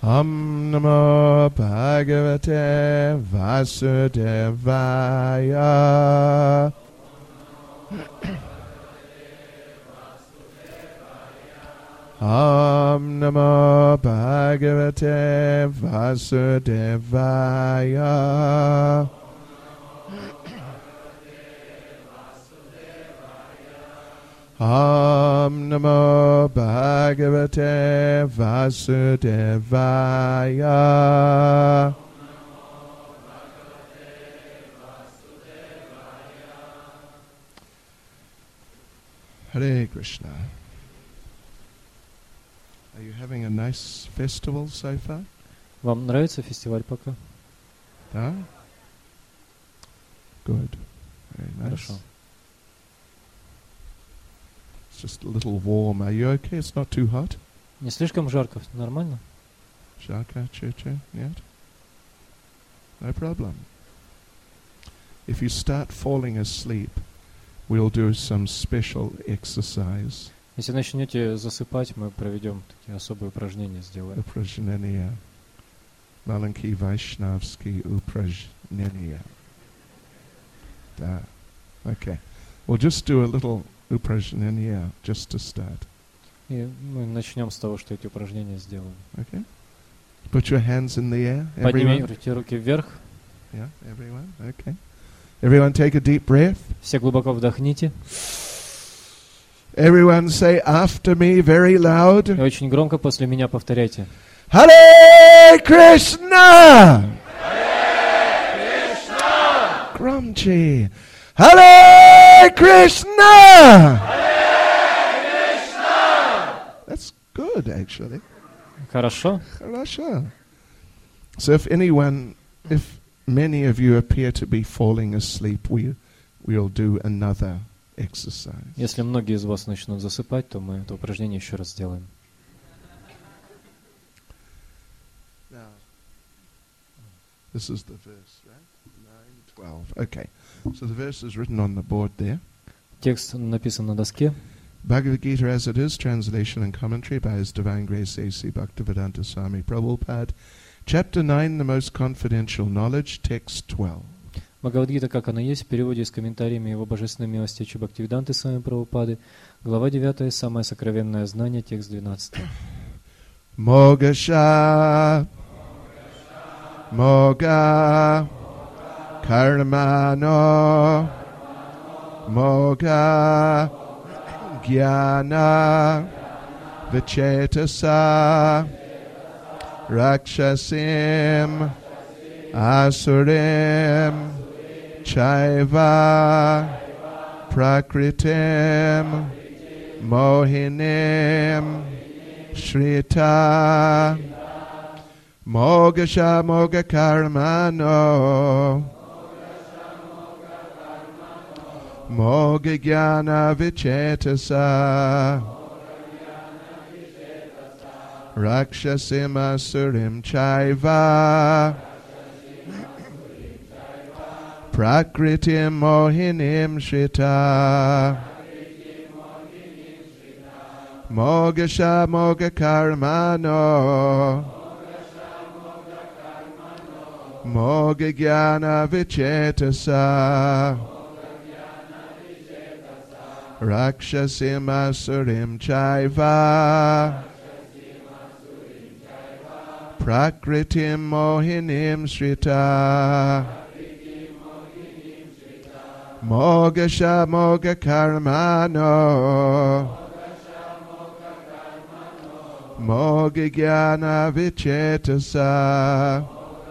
Om Namo Bhagavate Vasudevaya. Om Namo Bhagavate Vasudevaya. Om Namo Bhagavate Vasudevaya. Hare Krishna. Are you having a nice festival so far? Вам нравится фестиваль пока? Да? Good. Very nice. Хорошо. It's just a little warm. Are you okay? It's not too hot? Не слишком жарко, нормально? Жарко, чуть-чуть? Нет? No problem. If you start falling asleep, we'll do some special exercise. Если начнете засыпать, мы проведем такие особые упражнения, сделаем. Упражнения. Маленький Vaishnavский упражнения. Да. Okay. We'll just do a little упражнения just to start. И мы начнем с того, что эти упражнения сделаем. Okay. Put your hands in the air. Поднимите руки вверх. Yeah, everyone. Okay. Everyone take a deep breath. Все глубоко вдохните. Everyone say after me very loud. И очень громко после меня повторяйте. Hare Krishna! Hare Krishna! Gramchi. Hare Krishna! Hare Krishna! That's good, actually. Хорошо. Хорошо. So if many of you appear to be falling asleep, we'll do another exercise. Если многие из вас начнут засыпать, то мы это упражнение еще раз сделаем. Now, this is the verse, right? 9:12. Okay. So the verse is written on the board there. Текст написан на доске. Bhagavad Gita as it is, translation and commentary by His Divine Grace A.C. Bhaktivedanta Swami Prabhupada. Chapter 9, the most confidential knowledge, text 12. Бхагавад-гита, как она есть, в переводе с комментариями Его Божественной милости Чи Бхактивиданты Свами Прабхупады, глава 9, самое сокровенное знание, текст 12. Mogasha, Moga, Karmano, Moga, Jnana, Vichetasa, Rakshasim, Asurim, Chaiva, Prakritim, Mohinim, Shrita, Mogasha Moga Karmano, Moga Jnana Vichetasa, Rakshasim Asurim Chaiva, Prakritim Mohinim Shrita, Mogasha Moga Karmano, Moga Jnana Vichetasa, Rakshasim Asurim Chaiva, Prakritim Mohinim Shrita, Mogasha Moga Karmano, Moga Jnana Vichetasa,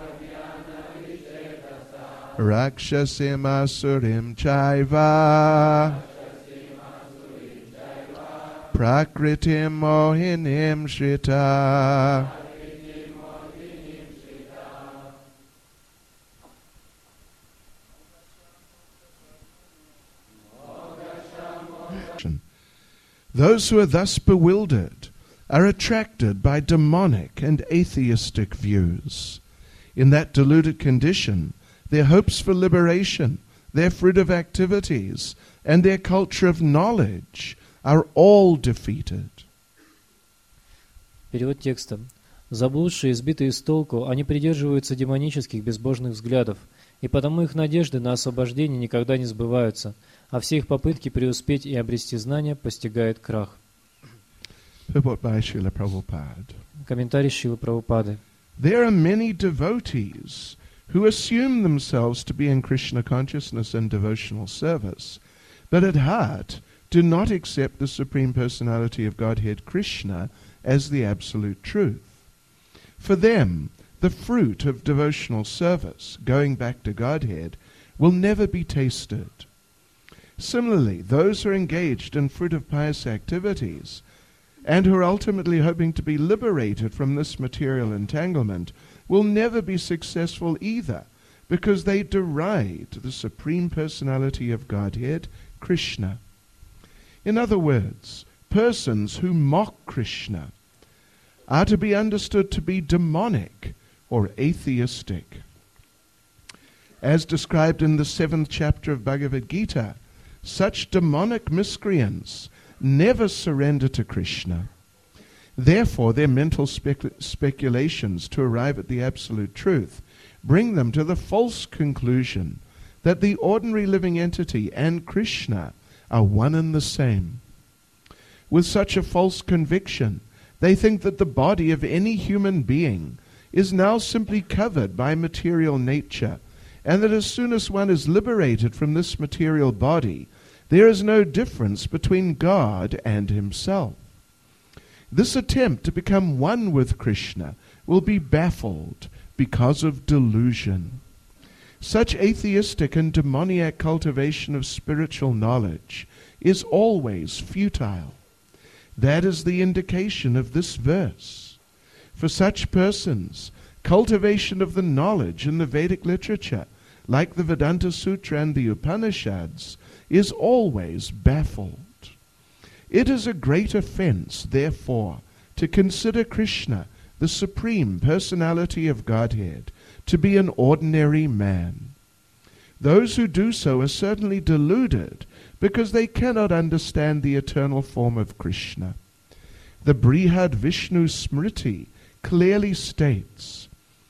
Rakshasim Asurim Chaiva, Prakritim Mohinim Shrita. Those who are thus bewildered are attracted by demonic and atheistic views. In that deluded condition, their hopes for liberation, their fruitive activities, and their culture of knowledge are all defeated. Перевод текста. Заблудшие и сбитые с толку, они придерживаются демонических безбожных взглядов, и потому их надежды на освобождение никогда не сбываются, а все их попытки преуспеть и обрести знания постигает крах. Purport by Srila Prabhupada. Комментарий Шрилы Прабхупады. There are many devotees who assume themselves to be in Krishna consciousness and devotional service, but at heart do not accept the Supreme Personality of Godhead Krishna as the absolute truth. For them, the fruit of devotional service, going back to Godhead, will never be tasted. Similarly, those who are engaged in fruit of pious activities and who are ultimately hoping to be liberated from this material entanglement will never be successful either, because they deride the Supreme Personality of Godhead, Krishna. In other words, persons who mock Krishna are to be understood to be demonic or atheistic. As described in the 7th chapter of Bhagavad Gita, such demonic miscreants never surrender to Krishna. Therefore, their mental speculations to arrive at the absolute truth bring them to the false conclusion that the ordinary living entity and Krishna are one and the same. With such a false conviction, they think that the body of any human being is now simply covered by material nature, and that as soon as one is liberated from this material body, there is no difference between God and himself. This attempt to become one with Krishna will be baffled because of delusion. Such atheistic and demoniac cultivation of spiritual knowledge is always futile. That is the indication of this verse. For such persons, cultivation of the knowledge in the Vedic literature, like the Vedanta Sutra and the Upanishads, is always baffled. It is a great offense, therefore, to consider Krishna, the Supreme Personality of Godhead, to be an ordinary man. Those who do so are certainly deluded because they cannot understand the eternal form of Krishna. The Brihad Vishnu Smriti clearly states,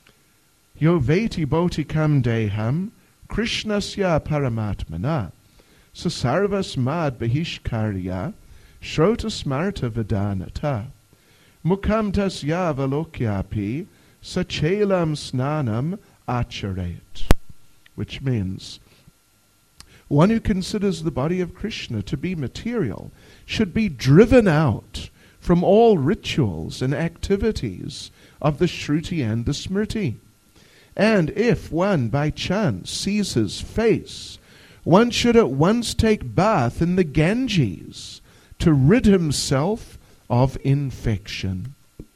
Yo veti bautikam deham Krishnasya paramatmana sasarvas mad bahishkarya shrota smarta vedanata mukam tasya valokyapi sachelam snanam acharet. Which means, one who considers the body of Krishna to be material should be driven out from all rituals and activities of the Shruti and the Smriti. And if one by chance sees his face, one should at once take bath in the Ganges to rid himself of infection.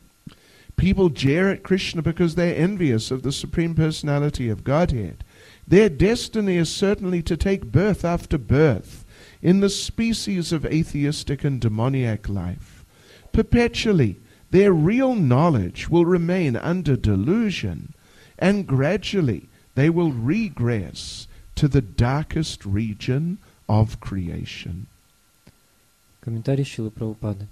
People jeer at Krishna because they are envious of the Supreme Personality of Godhead. Their destiny is certainly to take birth after birth in the species of atheistic and demoniac life. Perpetually, their real knowledge will remain under delusion, and gradually they will regress to the darkest region of creation. Комментарий Шрилы Прабхупады.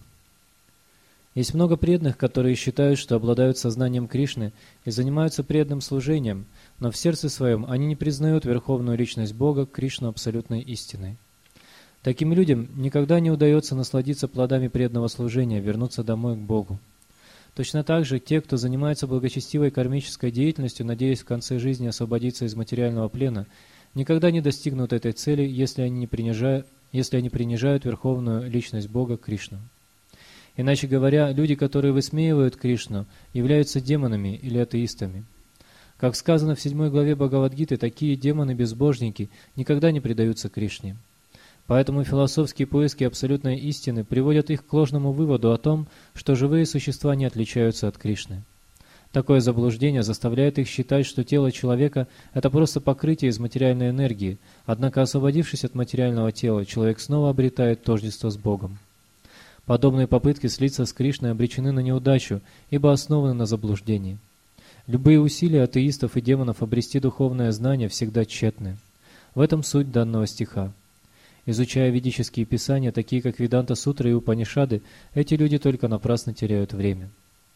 Есть много преданных, которые считают, что обладают сознанием Кришны и занимаются преданным служением, но в сердце своем они не признают Верховную Личность Бога, Кришну абсолютной истиной. Таким людям никогда не удается насладиться плодами преданного служения, вернуться домой к Богу. Точно так же те, кто занимается благочестивой кармической деятельностью, надеясь в конце жизни освободиться из материального плена, никогда не достигнут этой цели, если они принижают Верховную Личность Бога, Кришну. Иначе говоря, люди, которые высмеивают Кришну, являются демонами или атеистами. Как сказано в 7 главе Бхагавад-гиты, такие демоны-безбожники никогда не предаются Кришне. Поэтому философские поиски абсолютной истины приводят их к ложному выводу о том, что живые существа не отличаются от Кришны. Такое заблуждение заставляет их считать, что тело человека – это просто покрытие из материальной энергии, однако, освободившись от материального тела, человек снова обретает тождество с Богом. Подобные попытки слиться с Кришной обречены на неудачу, ибо основаны на заблуждении. Любые усилия атеистов и демонов обрести духовное знание всегда тщетны. В этом суть данного стиха. Изучая ведические писания, такие как Веданта Сутры и Упанишады, эти люди только напрасно теряют время.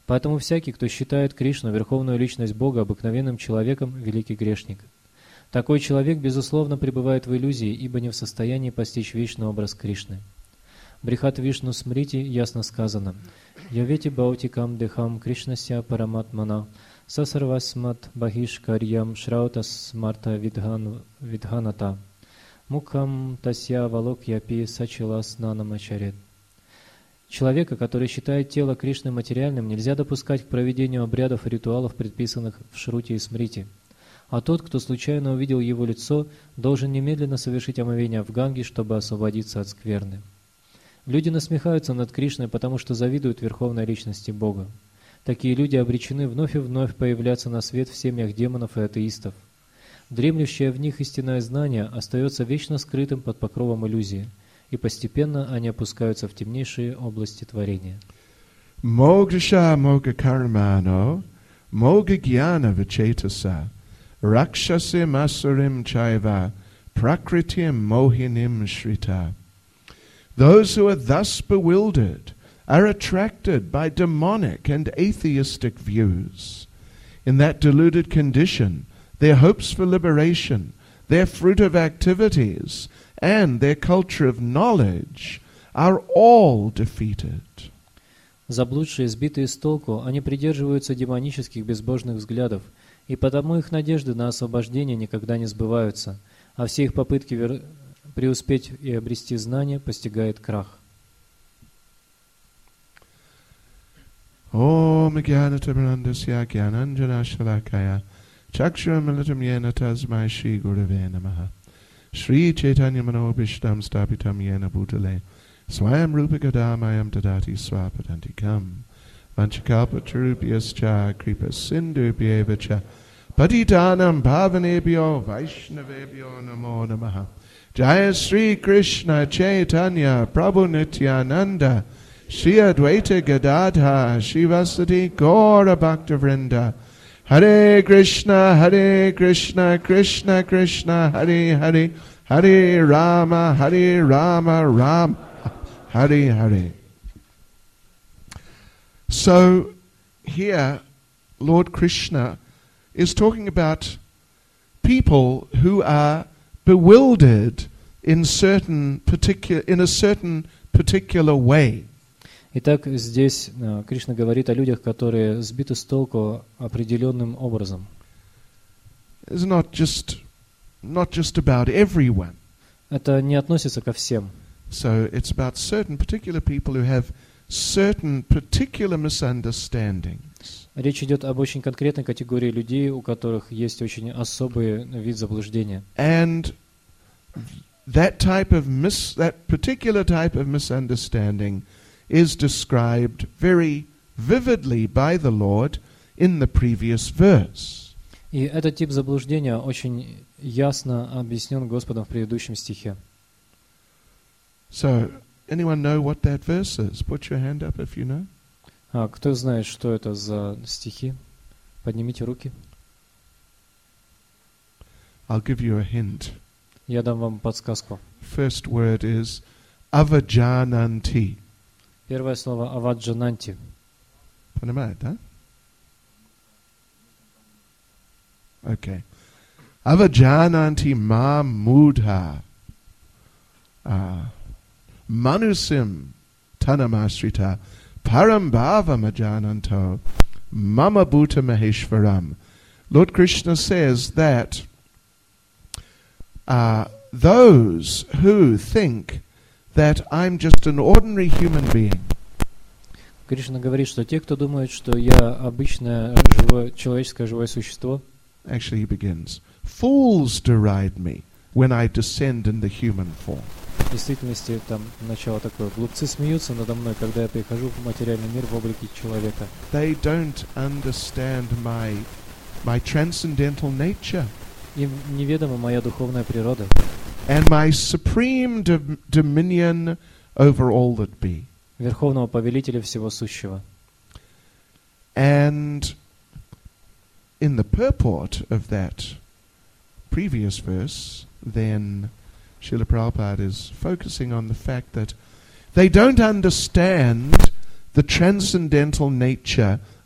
Поэтому всякий, кто считает Кришну, верховную личность Бога, обыкновенным человеком, великий грешник. Такой человек, безусловно, пребывает в иллюзии, ибо не в состоянии постичь вечный образ Кришны. Брихат Вишну Смрити ясно сказано: «Явети баутикам дехам Кришнася параматмана сасарвасмат бахиш карьям шраута смарта видханата мукхам тасья валок япи сачилас нанамачарет». Человека, который считает тело Кришны материальным, нельзя допускать к проведению обрядов и ритуалов, предписанных в Шрути и Смрити. А тот, кто случайно увидел его лицо, должен немедленно совершить омовение в Ганге, чтобы освободиться от скверны. Люди насмехаются над Кришной, потому что завидуют верховной личности Бога. Такие люди обречены вновь и вновь появляться на свет в семьях демонов и атеистов. Дремлющее в них истинное знание остается вечно скрытым под покровом иллюзии, и постепенно они опускаются в темнейшие области творения. Mogsha moga karmano, moga jnana vichetasa, rakshasim asurim chaiva, prakritim mohinim shrita. Those who are thus bewildered are attracted by demonic and atheistic views. In that deluded condition, their hopes for liberation, their fruit of activities, and their culture of knowledge are all defeated. Заблудшие, сбитые с толку, они придерживаются демонических безбожных взглядов, и потому их надежды на освобождение никогда не сбываются, а все их попытки преуспеть и обрести знания постигает крах. Om Jnanatamarandasya Jnananjana Shalakaya Chakshuramilatam Yena Tasmai Shri Gurave Namaha Shri Chaitanya Manobishtam Stapitam Yena Bhutale Swayam Rupagadhamayam Tadati Swapadantikam Vanchakalpatarupyascha Kripa Sindhupyevacha Patitanam Bhavanebhyo Vaishnavebhyo Namo Namaha Jaya Sri Krishna Chaitanya Prabhu Nityananda Shri Advaita Gadadha Shivasati Gaura Bhakta Vrinda Hare Krishna Krishna Krishna Hare Hare Hare Rama Rama Hare Hare. So here Lord Krishna is talking about people who are bewildered in a certain particular way. Итак, здесь Кришна говорит о людях, которые сбиты с толку определенным образом. It's not just about everyone. Это не относится ко всем. So it's about certain particular people who have certain particular misunderstandings. Речь идет об очень конкретной категории людей, у которых есть очень особый вид заблуждения. And that particular type of misunderstanding is described very vividly by the Lord in the previous verse. И этот тип заблуждения очень ясно объяснен Господом в предыдущем стихе. So, anyone know what that verse is? Put your hand up if you know. Кто знает, что это за стихи? Поднимите руки. I'll give you a hint. Я дам вам подсказку. First word is avajananti. Первое слово аваджананти. Понимаете, да? Okay. Avajananti ma mudha. Manusim tanamasrita parambhava majananto mama bhuta maheshwaram. Lord Krishna says that those who think that I'm just an ordinary human being. Кришна говорит, что те, кто думает, что я обычное человеческое живое существо, actually he begins, fools deride me when I descend in the human form. В действительности там начало такое. Глупцы смеются надо мной, когда я прихожу в материальный мир в облике человека. They don't understand my transcendental nature. Им неведома моя духовная природа. And my supreme dominion over all that be. Верховного повелителя всего сущего. And in the purport of that previous verse, then Srila Prabhupada is focusing on the fact that they don't understand the transcendental nature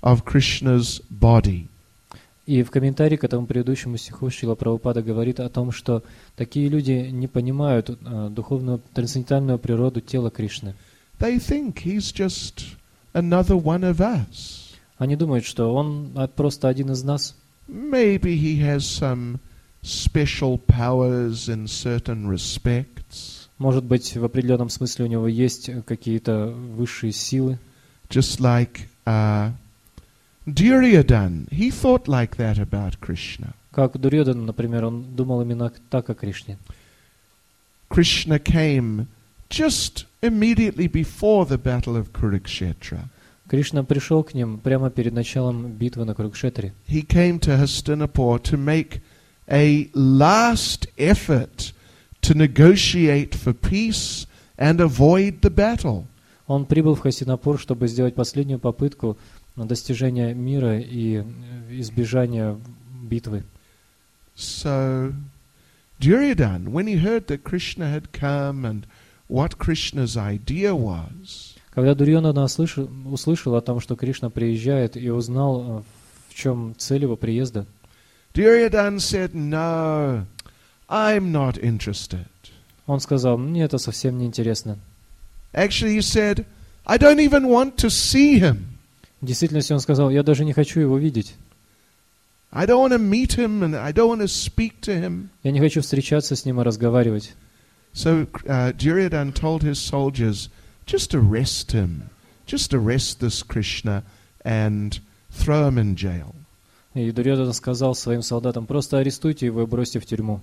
of Krishna's body. И в комментарии к этому предыдущему стиху Шрила Прабхупада говорит о том, что такие люди не понимают духовную трансцендентальную природу тела Кришны. They think he's just another one of us. Они думают, что он просто один из нас. Maybe he has some special powers in certain respects. Может быть, в определенном смысле у него есть какие-то высшие силы. Just like Duryodhana, he thought like that about Krishna. Как Дурьёдана, например, он думал именно так о Кришне. Krishna came just immediately before the battle of Kurukshetra. Кришна пришел к ним прямо перед началом битвы на Курукшетре. He came to Hastinapur to make a last effort to negotiate for peace and avoid the battle. Он прибыл в Хастинапур, чтобы сделать последнюю попытку на достижение мира и избежания битвы. So, Duryodhana, when he heard that Krishna had come and what Krishna's idea was, Когда Дурьёдана услышал о том, что Кришна приезжает, и узнал, в чем цель его приезда, Duryodhana said, "No, I'm not interested." он сказал: «Мне это совсем не интересно». Actually, he said, "I don't even want to see him. В действительности он сказал: «Я даже не хочу его видеть. I don't want to meet him and I don't want to speak to him." Я не хочу встречаться с ним и разговаривать». So Duryodhana told his soldiers, just arrest him, just arrest this Krishna and throw him in jail. И Дурьёдана сказал своим солдатам: «Просто арестуйте его и бросьте в тюрьму».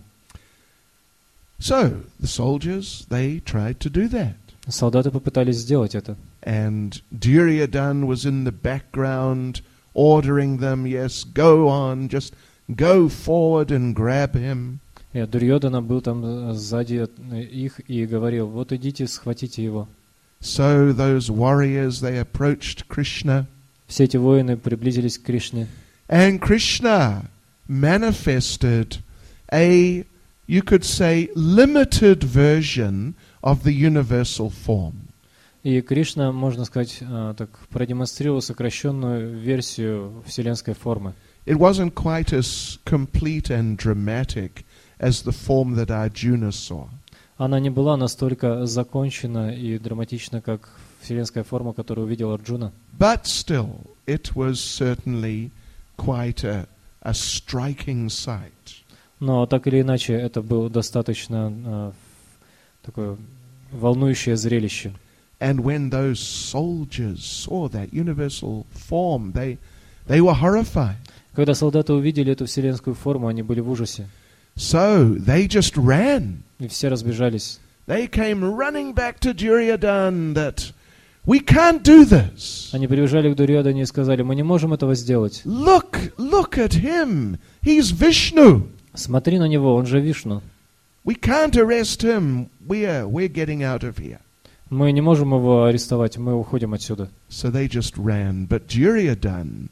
So the soldiers, they tried to do that. Солдаты попытались сделать это. And Duryodhana was in the background ordering them, yes, go on, just go forward and grab him. И Дурьёдана был там сзади их и говорил: «Вот идите, схватите его». So those warriors, they approached Krishna. Все эти воины приблизились к Кришне. And Krishna manifested a, you could say, limited version of the universal form. И Кришна, можно сказать, так продемонстрировал сокращенную версию вселенской формы. It wasn't quite as complete and dramatic as the form that Arjuna saw. Она не была настолько закончена и драматична, как вселенская форма, которую увидел Арджуна. But still, it was certainly quite a striking sight. Но так или иначе, это было достаточно такое волнующее зрелище. And when those soldiers saw that universal form, they were horrified. Когда солдаты увидели эту вселенскую форму, они были в ужасе. So they just ran. И все разбежались. They came running back to Duryodhana that we can't do this. Они прибежали к Дурьёдане и сказали: «Мы не можем этого сделать. Look at him. He's Vishnu. Смотри на него, он же Вишну. We can't arrest him. We're getting out of here." Мы не можем его арестовать, мы уходим отсюда». So they just ran. But Duryodhana,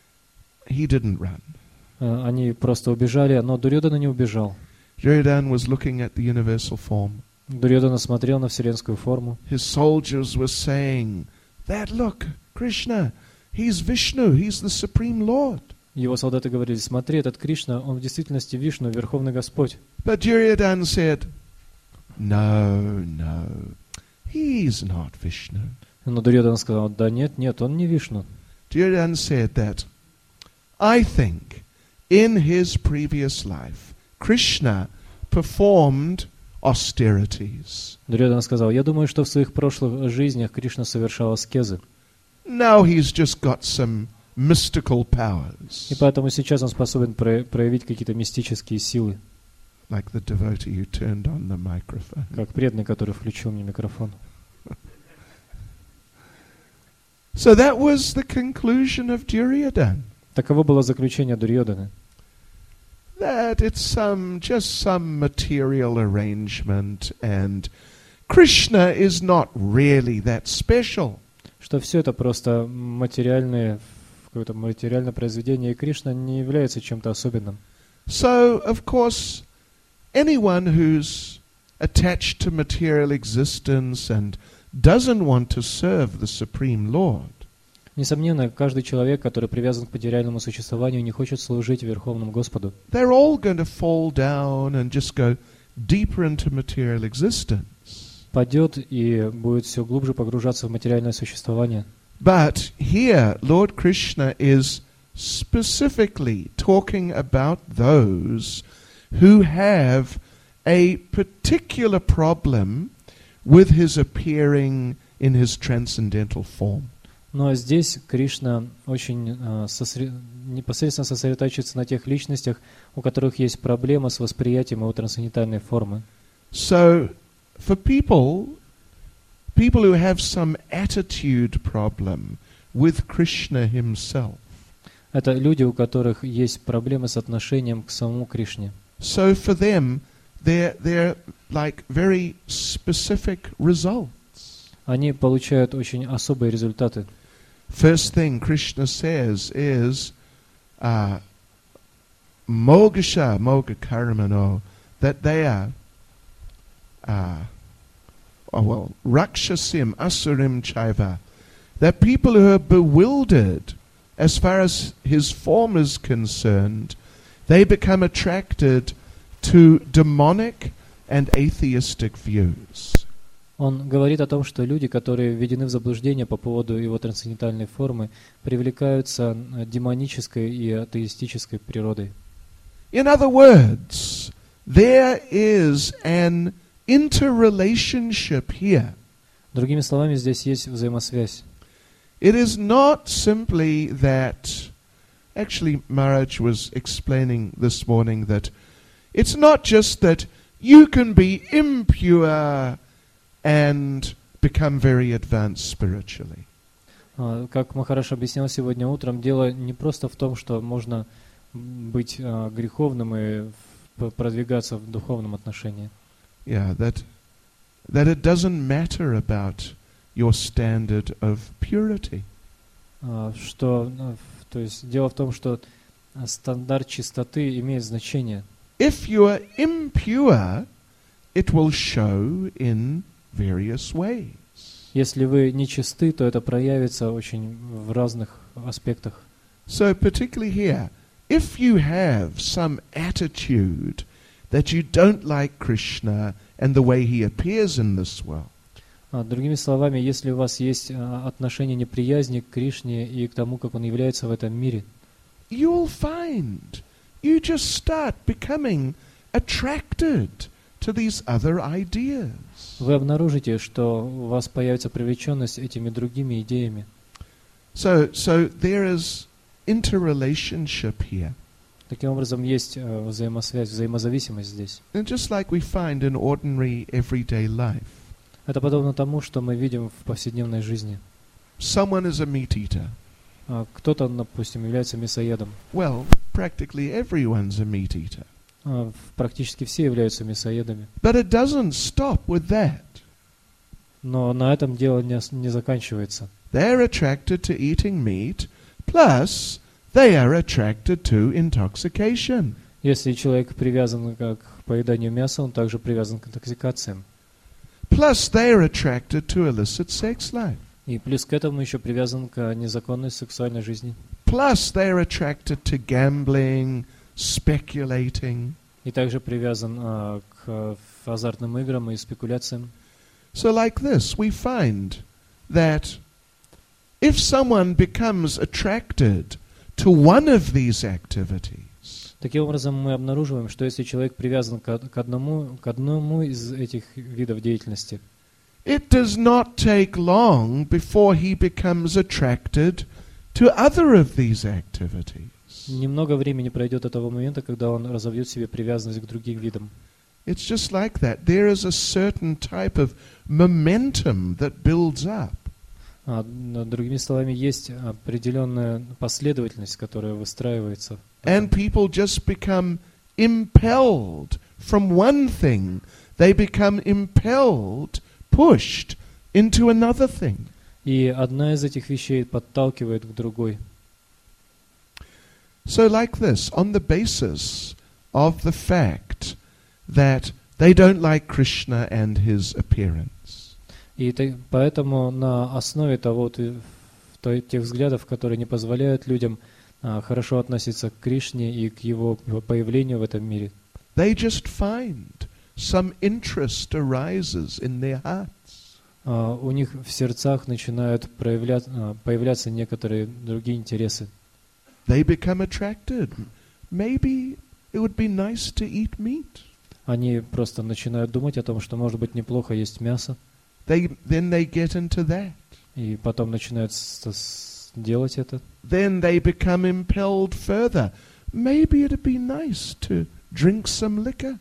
he didn't run. Они просто убежали, но Дурьёдана не убежал. Duryodhana was looking at the universal form. Дурьёдана смотрел на вселенскую форму. His soldiers were saying, "That look, Krishna, he's Vishnu, he's the Supreme Lord." Его солдаты говорили: «Смотри, этот Кришна, он в действительности Вишну, Верховный Господь». But Duryodhana said, No, he's not Vishnu. Но Дурьёдана сказал: «Да нет, он не Вишну». Duryodhana said that, I think in his previous life, Krishna performed austerities. Дурьёдана сказал: «Я думаю, что в своих прошлых жизнях Кришна совершал аскезы. Now he's just got some mystical powers. И поэтому сейчас он способен проявить какие-то мистические силы». Like the devotee who turned on the microphone. Как преданный, который включил мне микрофон. So that was the conclusion of Duryodhana. Таково было заключение Дурьёданы. That it's just some material arrangement and Krishna is not really that special. Что все это просто какое-то материальное произведение, и Кришна не является чем-то особенным. So, of course, anyone who's attached to material existence and doesn't want to serve the Supreme Lord, Несомненно, каждый человек, который привязан к материальному существованию, не хочет служить Верховному Господу. They're all going to fall down and just go deeper into material existence. Падет и будет все глубже погружаться в материальное существование. But here, Lord Krishna is specifically talking about those who have a particular problem with his appearing in his transcendental form. Но здесь Кришна очень непосредственно сосредотачивается на тех личностях, у которых есть проблема с восприятием его трансцендентальной формы. So, for people who have some attitude problem with Krishna himself, Это люди, у которых есть проблемы с отношением к самому Кришне. so for them, they're like very specific results. Они получают очень особые результаты. First thing Krishna says is mogasha moga karmano, that they are rakshasim asurim chaiva, that people who are bewildered as far as his form is concerned, they become attracted to demonic and atheistic views. Он говорит о том, что люди, которые введены в заблуждение по поводу его трансцендентальной формы, привлекаются демонической и атеистической природой. In other words, there is an interrelationship here. Другими словами, здесь есть взаимосвязь. It is not simply that, actually Maharaj was explaining this morning that it's not just that you can be impure and become very advanced spiritually. Как Махарадж объяснял сегодня утром, дело не просто в том, что можно быть греховным и продвигаться в духовном отношении. Yeah, that it doesn't matter about your standard of purity. То есть дело в том, что стандарт чистоты имеет значение. If you are impure, it will show in various ways. Если вы нечисты, то это проявится очень в разных аспектах. So particularly here, if you have some attitude that you don't like Krishna and the way he appears in this world, Другими словами, если у вас есть отношение неприязни к Кришне и к тому, как он является в этом мире, you'll find you just start becoming attracted to these other ideas. вы обнаружите, что у вас появится привлеченность этими другими идеями. So there is interrelationship here. Таким образом, есть взаимосвязь, взаимозависимость здесь. And just like we find in ordinary everyday life, Это подобно тому, что мы видим в повседневной жизни. someone is a meat eater. Кто-то, допустим, является мясоедом. Well, practically everyone's a meat eater. Практически все являются мясоедами. But it doesn't stop with that. Но на этом дело не заканчивается. They're attracted to eating meat, plus they are attracted to intoxication. Если человек привязан к поеданию мяса, он также привязан к интоксикациям. Plus they are attracted to illicit sex life. И плюс к этому еще привязан к незаконной сексуальной жизни. Plus they are attracted to gambling, speculating. И также привязан к азартным играм и спекуляциям. So like this, we find that if someone becomes attracted to one of these activities, Таким образом, мы обнаруживаем, что если человек привязан к одному из этих видов деятельности, it does not take long before he becomes attracted to other of these activities. немного времени пройдет до того момента, когда он разовьет в себе привязанность к другим видам. It's just like that. There is a certain type of momentum that builds up. Другими словами, есть определенная последовательность, которая выстраивается. And people just become impelled from one thing. They become impelled, pushed into another thing. И одна из этих вещей подталкивает к другой. So like this, on the basis of the fact that they don't like Krishna and his appearance, И поэтому на основе того, тех взглядов, которые не позволяют людям хорошо относиться к Кришне и к его появлению в этом мире. They just find some interest arises in their hearts. У них в сердцах начинают появляться некоторые другие интересы. They become attracted. Maybe it would be nice to eat meat. Они просто начинают думать о том, что, может быть, неплохо есть мясо, Then they get into that. и потом начинают делать это. Then they become impelled further. Maybe it'd be nice to drink some liquor.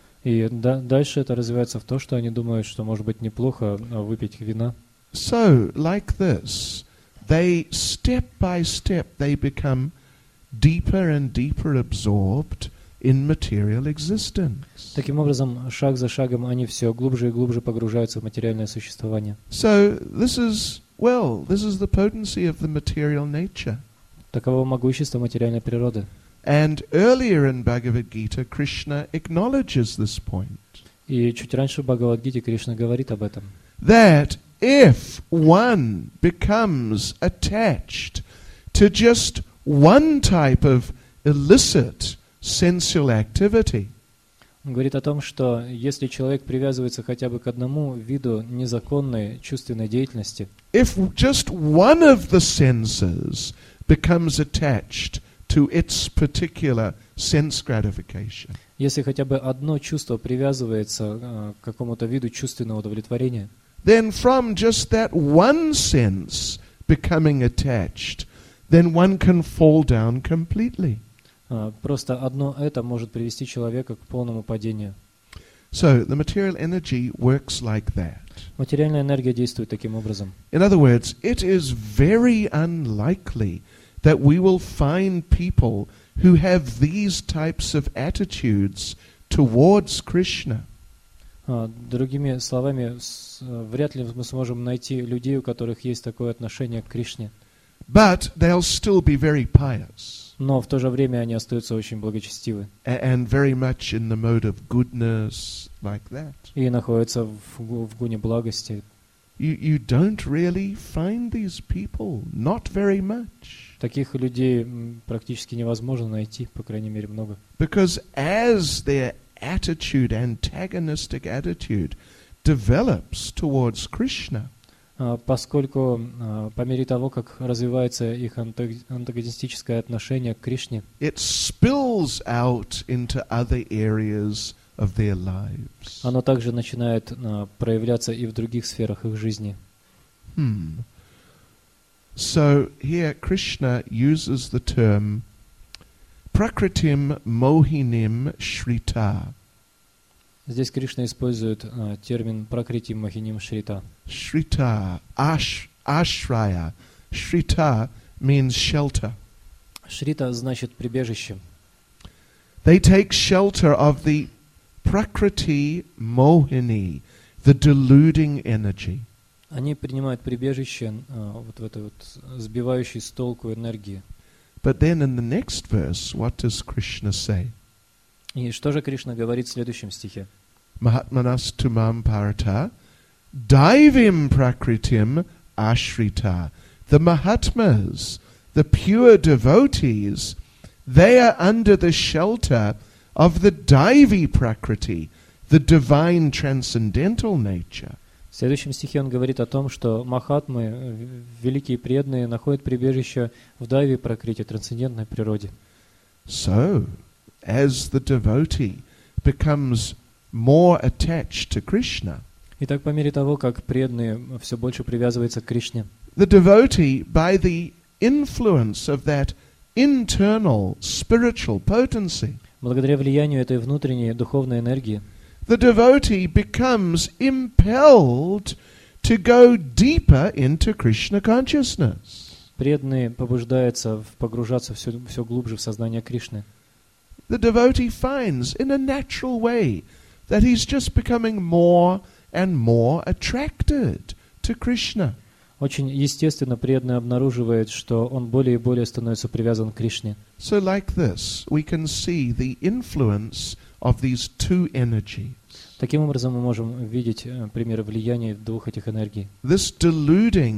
И дальше это развивается в то, что они думают, что, может быть, неплохо выпить вина. So, like this, they step by step they become deeper and deeper absorbed in material existence. Таким образом, шаг за шагом они все глубже и глубже погружаются в материальное существование. So this is the potency of the material nature. Таково могущество материальной природы. And earlier in Bhagavad Gita, Krishna acknowledges this point. И чуть раньше в Бхагавад-гите Кришна говорит об этом. That if one becomes attached to just one type of illicit sensual activity, Он говорит о том, что если человек привязывается хотя бы к одному виду незаконной чувственной деятельности, if just one of the senses becomes attached to its particular sense gratification, если хотя бы одно чувство привязывается к какому-то виду чувственного удовлетворения, then from just that one sense becoming attached, then one can fall down completely. просто одно это может привести человека к полному падению. So the material energy works like that. Материальная энергия действует таким образом. In other words, it is very unlikely that we will find people who have these types of attitudes towards Krishna. Другими словами, вряд ли мы сможем найти людей, у которых есть такое отношение к Кришне. But they'll still be very pious. Но в то же время они остаются очень благочестивы. And very much in the mode of goodness, like that. И находятся в гуне благости. You don't really find these people, not very much. Таких людей практически невозможно найти, по крайней мере, много. Because as their attitude, antagonistic attitude, develops towards Krishna, поскольку по мере того, как развивается их антагонистическое отношение к Кришне, it spills out into other areas of their lives. оно также начинает проявляться и в других сферах их жизни. So here Krishna uses the term Prakritim Mohinim Shrita. Здесь Кришна использует термин «пракрити махиним шрита». Shrita, ashraya. Shrita means shelter. Шрита значит прибежище. They take shelter of the Prakriti Mohini, the deluding energy. Они принимают прибежище вот в этой вот сбивающей с толку энергии. But then in the next verse, what does Krishna say? И что же Кришна говорит в следующем стихе? Mahatmanas tumam parata, daivim prakritim ashrita. The Mahatmas, the pure devotees, they are under the shelter of the Daivi Prakriti, the divine transcendental nature. В следующем стихе он говорит о том, что махатмы, великие преданные, находят прибежище в Дайви Пракрити, трансцендентной природе. So, as the devotee becomes more attached to Krishna, Итак, по мере того, как преданные все больше привязываются к Кришне, the devotee, by the influence of that internal spiritual potency, благодаря влиянию этой внутренней духовной энергии, the devotee becomes impelled to go deeper into Krishna consciousness. преданные побуждаются погружаться все глубже в сознание Кришны. The devotee finds in a natural way that he's just becoming more and more attracted to Krishna. Очень естественно преданный обнаруживает, что он более и более становится привязан к Кришне. So like this, we can see the influence of these two energies. Таким образом, мы можем видеть примеры влияния двух этих энергий. This deluding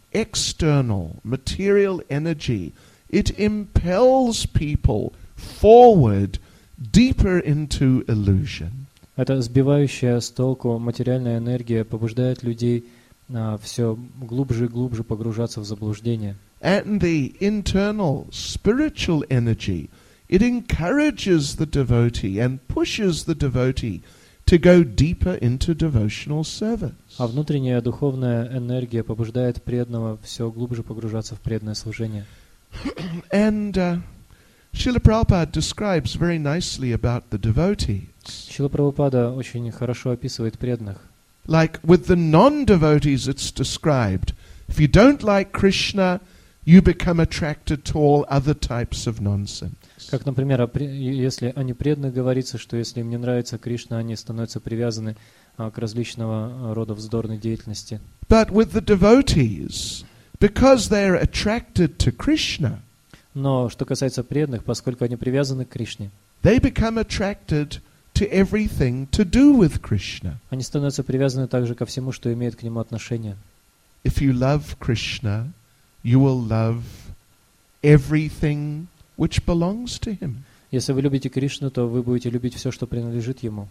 external, material energy. It impels people forward deeper into illusion. Эта сбивающая с толку материальная энергия побуждает людей все глубже и глубже погружаться в заблуждение. And the internal spiritual energy, it encourages the devotee and pushes the devotee to go deeper into devotional service. А внутренняя духовная энергия побуждает преданного все глубже погружаться в преданное служение. And Srila Prabhupada describes very nicely about the devotees. Шрила Прабхупада очень хорошо описывает преданных. Like with the non-devotees it's described, if you don't like Krishna, you become attracted to all other types of nonsense. Как, например, если о непреданных говорится, что если им не нравится Кришна, они становятся привязаны к различного рода вздорной деятельности. But with the devotees, because they're attracted to Krishna, Но что касается преданных, поскольку они привязаны к Кришне, they become attracted to everything to do with Krishna. они становятся привязаны также ко всему, что имеет к нему отношение. If you love Krishna, you will love everything which belongs to him. Если вы любите Кришну, то вы будете любить все, что принадлежит ему.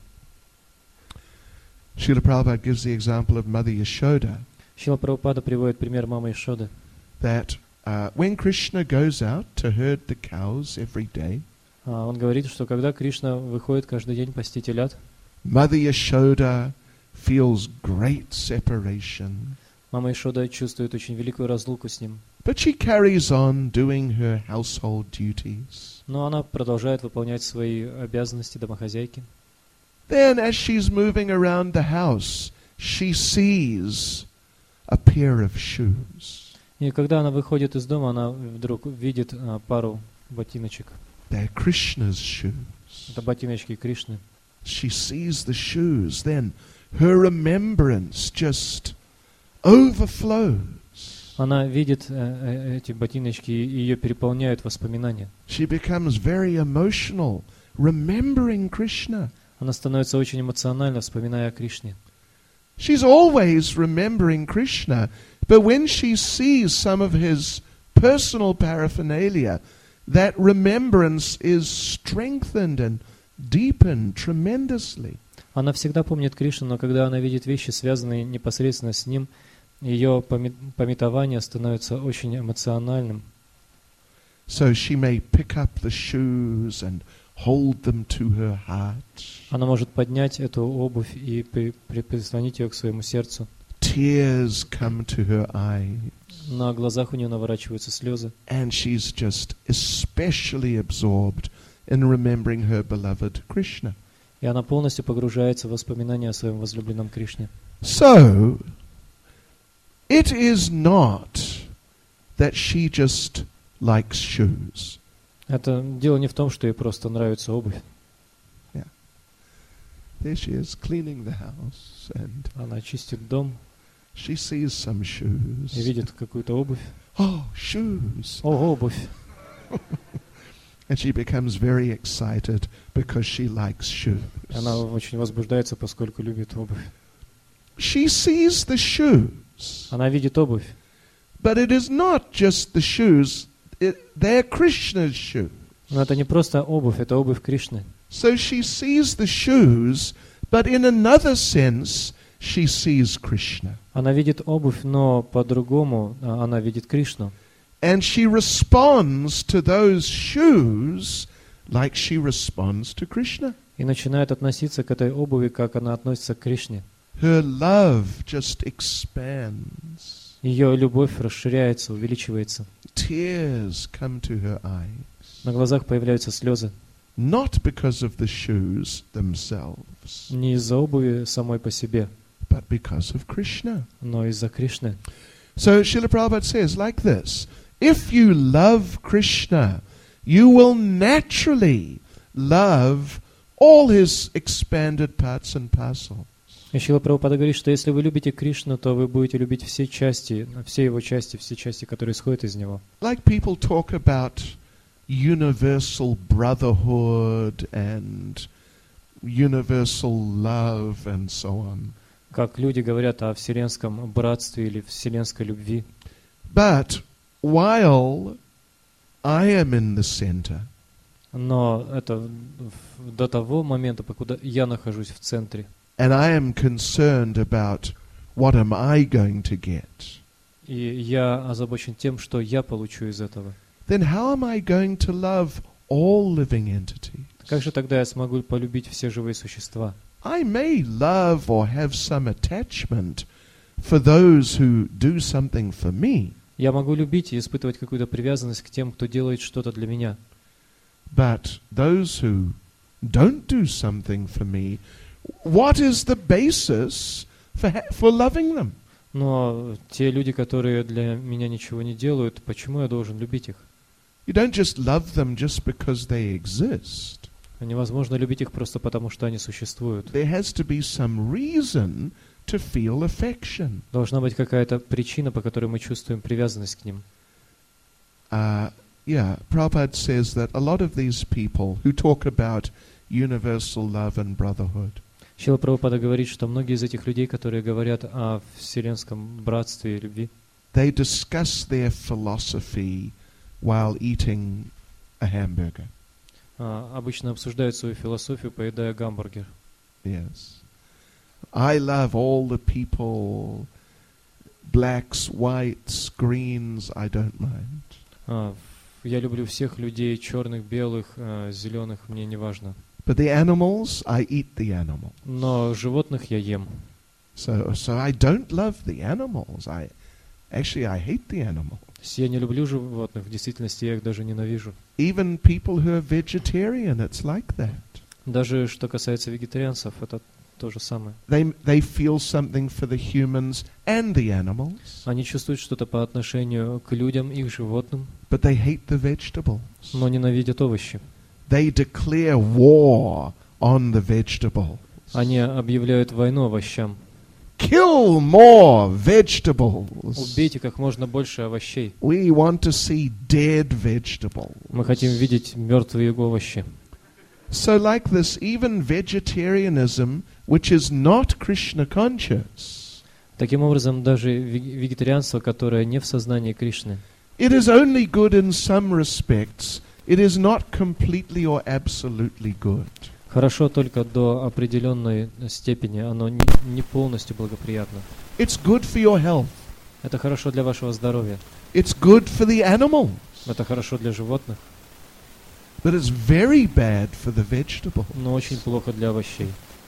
Srila Prabhupada gives the example of Mother Yashoda, Шрила Прабхупада приводит пример мамы Ишоды, that when Krishna goes out to herd the cows every day, он говорит, что когда Кришна выходит каждый день пасти телят, Mother Yashoda feels great separation, мама Ишода чувствует очень великую разлуку с ним. but she carries on doing her household duties. Но она продолжает выполнять свои обязанности домохозяйки. Then, as she's moving around the house, she sees a pair of shoes. И когда она выходит из дома, она вдруг видит пару ботиночек. They're Krishna's shoes. Это ботиночки Кришны. She sees the shoes, then her remembrance just overflows. Она видит эти ботиночки, и ее переполняют воспоминания. She becomes very emotional, remembering Krishna. Она становится очень эмоционально, вспоминая о Кришне. She's always remembering Krishna, but when she sees some of his personal paraphernalia, that remembrance is strengthened and deepened tremendously. Она всегда помнит Кришну, но когда она видит вещи, связанные непосредственно с ним, ее памятование становится очень эмоциональным. So she may pick up the shoes and hold them to her heart. Она может поднять эту обувь и прислонить ее к своему сердцу. Tears come to her eyes. На глазах у нее наворачиваются слезы. And she's just especially absorbed in remembering her beloved Krishna. И она полностью погружается в воспоминания о своем возлюбленном Кришне. So, it is not that she just likes shoes. Это дело не в том, что ей просто нравится обувь. There she is, cleaning the house, and Она чистит дом she sees some и shoes. видит какую-то обувь. Oh, shoes! О, обувь! And she becomes very excited because she likes shoes. Она очень возбуждается, поскольку любит обувь. She sees the shoes, Она видит обувь, but it is not just the shoes, they're Krishna's shoes. но это не просто обувь, это обувь Кришны. So she sees the shoes, but in another sense, she sees Krishna. Она видит обувь, но по-другому она видит Кришну. And she responds to those shoes like she responds to Krishna. И начинает относиться к этой обуви, как она относится к Кришне. Her love just expands. Ее любовь расширяется, увеличивается. Tears come to her eyes. На глазах появляются слезы. Not because of the shoes themselves, Не из-за обуви самой по себе, but because of Krishna. но из-за Кришны. So Srila Prabhupada says like this, if you love Krishna, you will naturally love all his expanded parts and parcels. И Шрила Прабхупада говорит, что если вы любите Кришну, то вы будете любить все его части, все части, которые исходят из него. Like people talk about universal brotherhood and universal love and so on. Как люди говорят о вселенском братстве или вселенской любви. But while I am in the center, Но это до того момента, покуда я нахожусь в центре, and I am concerned about what am I going to get, и я озабочен тем, что я получу из этого. then how am I going to love all living entities? Как же тогда я смогу полюбить все живые существа? I may love or have some attachment for those who do something for me, Я могу любить и испытывать какую-то привязанность к тем, кто делает что-то для меня. but those who don't do something for me, what is the basis for loving them? Но те люди, которые для меня ничего не делают, почему я должен любить их? You don't just love them just because they exist. Невозможно любить их просто потому, что они существуют. There has to be some reason to feel affection. Должна быть какая-то причина, по которой мы чувствуем привязанность к ним. Prabhupada says that a lot of these people who talk about universal love and brotherhood, Шрила Прабхупада говорит, что многие из этих людей, которые говорят о вселенском братстве и любви, they discuss their philosophy while eating a hamburger. Обычно обсуждают свою философию, поедая гамбургер. Yes. I love all the people, blacks, whites, greens, I don't mind. Я люблю всех людей, черных, белых, зеленых, мне не важно. But the animals, I eat the animals. Но животных я ем. So I don't love the animals. I hate the animals. Я не люблю животных, в действительности я их даже ненавижу. Even people who are vegetarian, it's like that. Даже что касается вегетарианцев, это то же самое. They feel something for the humans and the animals, Они чувствуют что-то по отношению к людям и к животным, but they hate the vegetables. но ненавидят овощи. They declare war on the vegetables. Они объявляют войну овощам. Kill more vegetables. Убейте как можно больше овощей. We want to see dead vegetables. Мы хотим видеть мертвые овощи. So like this, even vegetarianism, which is not Krishna conscious, Таким образом, даже вегетарианство, которое не в сознании Кришны, it is only good in some respects. It is not completely or absolutely good. хорошо только до определенной степени, оно не полностью благоприятно. It's good for your health. Это хорошо для вашего здоровья, It's good for the animals. это хорошо для животных, But it's very bad for the vegetables. но очень плохо для овощей.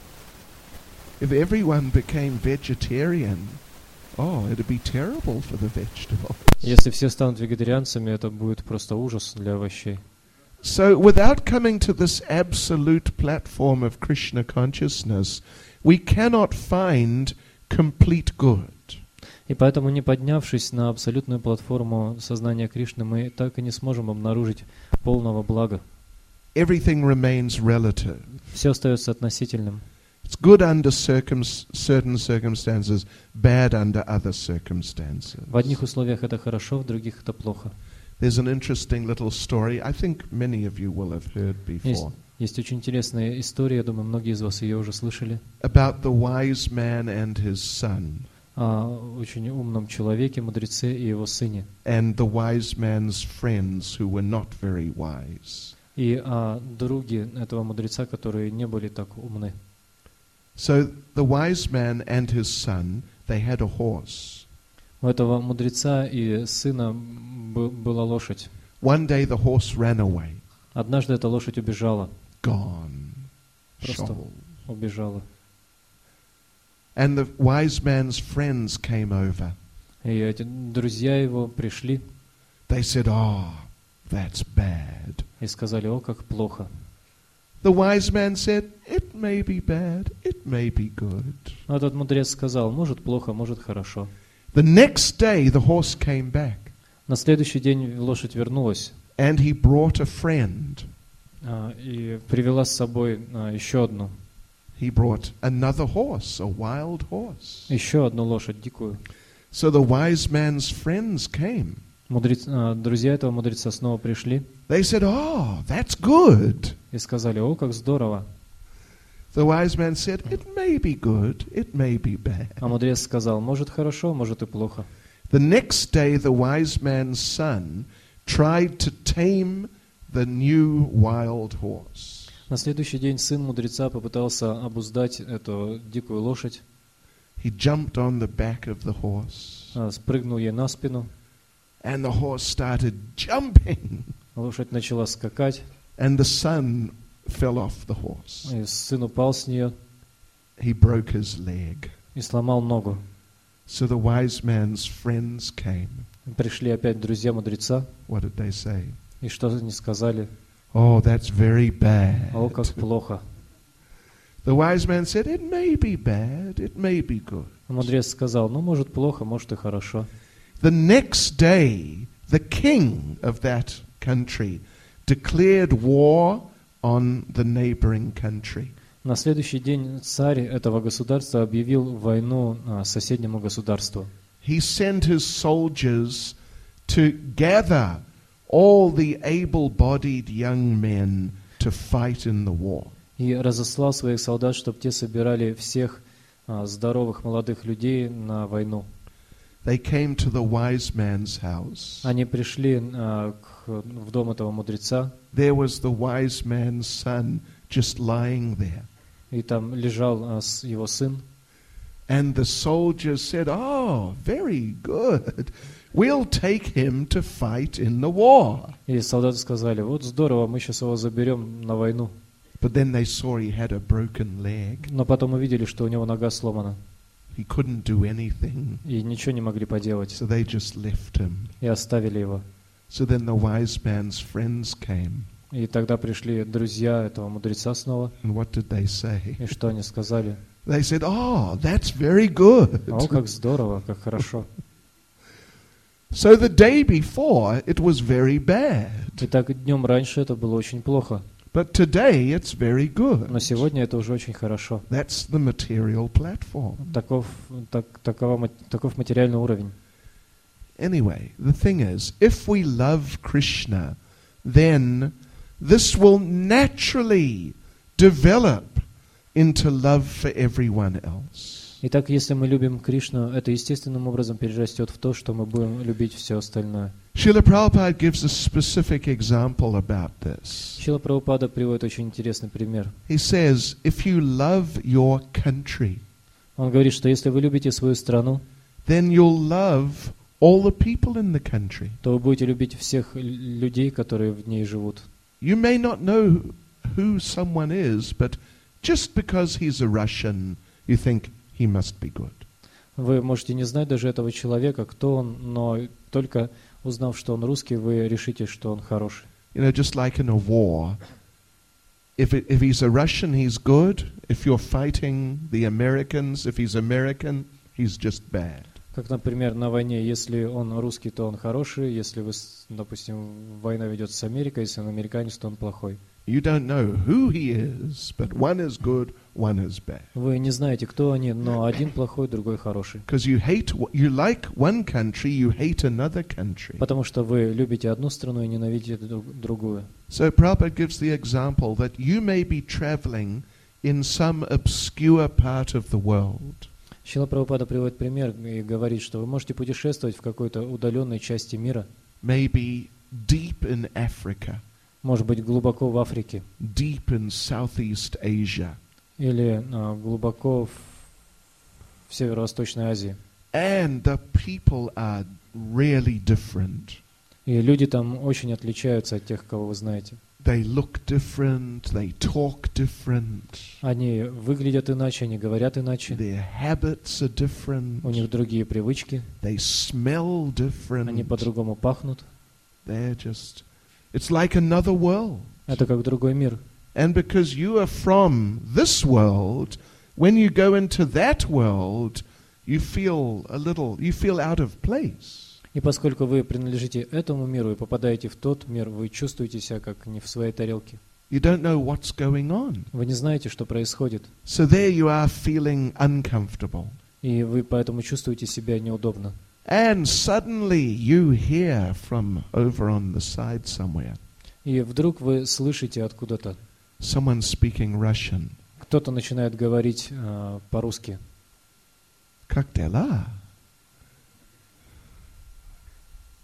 If everyone became vegetarian, it'd be terrible for the vegetables. Если все станут вегетарианцами, это будет просто ужас для овощей. So without coming to this absolute platform of Krishna consciousness, we cannot find complete good. И поэтому, не поднявшись на абсолютную платформу сознания Кришны, мы так и не сможем обнаружить полного блага. Everything remains relative. Все остается относительным. It's good under certain circumstances, bad under other circumstances. В одних условиях это хорошо, в других это плохо. There's an interesting little story. I think many of you will have heard before. Есть очень интересная история, я думаю, многие из вас ее уже слышали, About the wise man and his son, о очень умном человеке, мудреце и его сыне, and the wise man's friends who were not very wise. и о друге этого мудреца, которые не были так умны. So the wise man and his son, they had a horse. У этого мудреца и сына была лошадь. One day the horse ran away. Однажды эта лошадь убежала, Gone. просто Shovel. убежала. And the wise man's friends came over. И эти друзья его пришли They said, that's bad. и сказали: о, как плохо. The wise man said, it may be bad, it may be good. Но этот мудрец сказал: может плохо, может хорошо. The next day the horse came back. На следующий день лошадь вернулась And he brought a friend. И привела с собой еще одну. He brought another horse, a wild horse. Еще одну лошадь, дикую. So the wise man's friends came. Друзья этого мудреца снова пришли They said, that's good. и сказали: о, как здорово. The wise man said, it may be good, it may be bad. А мудрец сказал: может хорошо, может и плохо. The next day the wise man's son tried to tame the new wild horse. На следующий день сын мудреца попытался обуздать эту дикую лошадь, He jumped on the back of the horse, спрыгнул ей на спину, and the horse started jumping, лошадь начала скакать, and the son fell off the horse. и сын упал с нее He broke his leg. и сломал ногу. So the wise man's friends came. Пришли опять друзья мудреца, What did they say? и что они сказали? Oh, that's very bad. О, как плохо. The wise man said, it may be bad, it may be good. Мудрец сказал, ну, может, плохо, может, и хорошо. The next day, the king of that country declared war on the neighboring country. На следующий день царь этого государства объявил войну соседнему государству. He sent his soldiers to gather all the able-bodied young men to fight in the war. И разослал своих солдат, чтобы те собирали всех здоровых молодых людей на войну. They came to the wise man's house. Они пришли в дом этого мудреца, There was the wise man's son just lying there. и там лежал его сын. And the soldiers said, oh, very good. We'll take him to fight in the war. И солдаты сказали, вот здорово, мы сейчас его заберем на войну. But then they saw he had a broken leg. Но потом увидели, что у него нога сломана, He couldn't do anything. и ничего не могли поделать, So they just left him. и оставили его. So then the wise man's friends came. И тогда пришли друзья этого мудреца снова, And what did they say? и что они сказали? They said, oh, that's very good. О, как здорово, как хорошо. So the day before, it was very bad. Итак, днем раньше это было очень плохо, But today, it's very good. но сегодня это уже очень хорошо. That's the material platform. Таков материальный уровень. Anyway, the thing is, if we love Krishna, then this will naturally develop into love for everyone else. Итак, если мы любим Кришну, это естественным образом перерастет в то, что мы будем любить все остальное. Srila Prabhupada gives a specific example about this. Шрила Прабхупада приводит очень интересный пример. He says, if you love your country, Он говорит, что если вы любите свою страну, then you'll love all the people in the country. то вы будете любить всех людей, которые в ней живут. You may not know who someone is, but just because he's a Russian, you think he must be good. Вы можете не знать даже этого человека, кто он, но только узнав, что он русский, вы решите, что он хороший. You know, just like in a war, if he's a Russian, he's good. If you're fighting the Americans, if he's American, he's just bad. Как, например, на войне, если он русский, то он хороший, если вы, допустим, война ведется с Америкой, если он американец, то он плохой. You don't know who he is, but one is good, one is bad. Вы не знаете, кто они, но один плохой, другой хороший. Because you like one country, you hate another country. Потому что вы любите одну страну и ненавидите другую. So Prabhupada gives the example that you may be traveling in some obscure part of the world. Шрила Прабхупада приводит пример и говорит, что вы можете путешествовать в какой-то удаленной части мира, Maybe deep in Africa, может быть, глубоко в Африке, deep in Southeast Asia. или глубоко в Северо-Восточной Азии. And the people are really different. И люди там очень отличаются от тех, кого вы знаете. They look different, they talk different. Они выглядят иначе, они говорят иначе. Their habits are different. У них другие привычки, They smell они different. по-другому пахнут. They're just, it's like another world. Это как другой мир. And because you are from this world, when you go into that world, you feel out of place. И поскольку вы принадлежите этому миру и попадаете в тот мир, вы чувствуете себя как не в своей тарелке. You don't know what's going on. Вы не знаете, что происходит. So there you are feeling uncomfortable. И вы поэтому чувствуете себя неудобно. And suddenly you hear from over on the side somewhere, И вдруг вы слышите откуда-то, someone speaking Russian. кто-то начинает говорить по-русски. Как дела?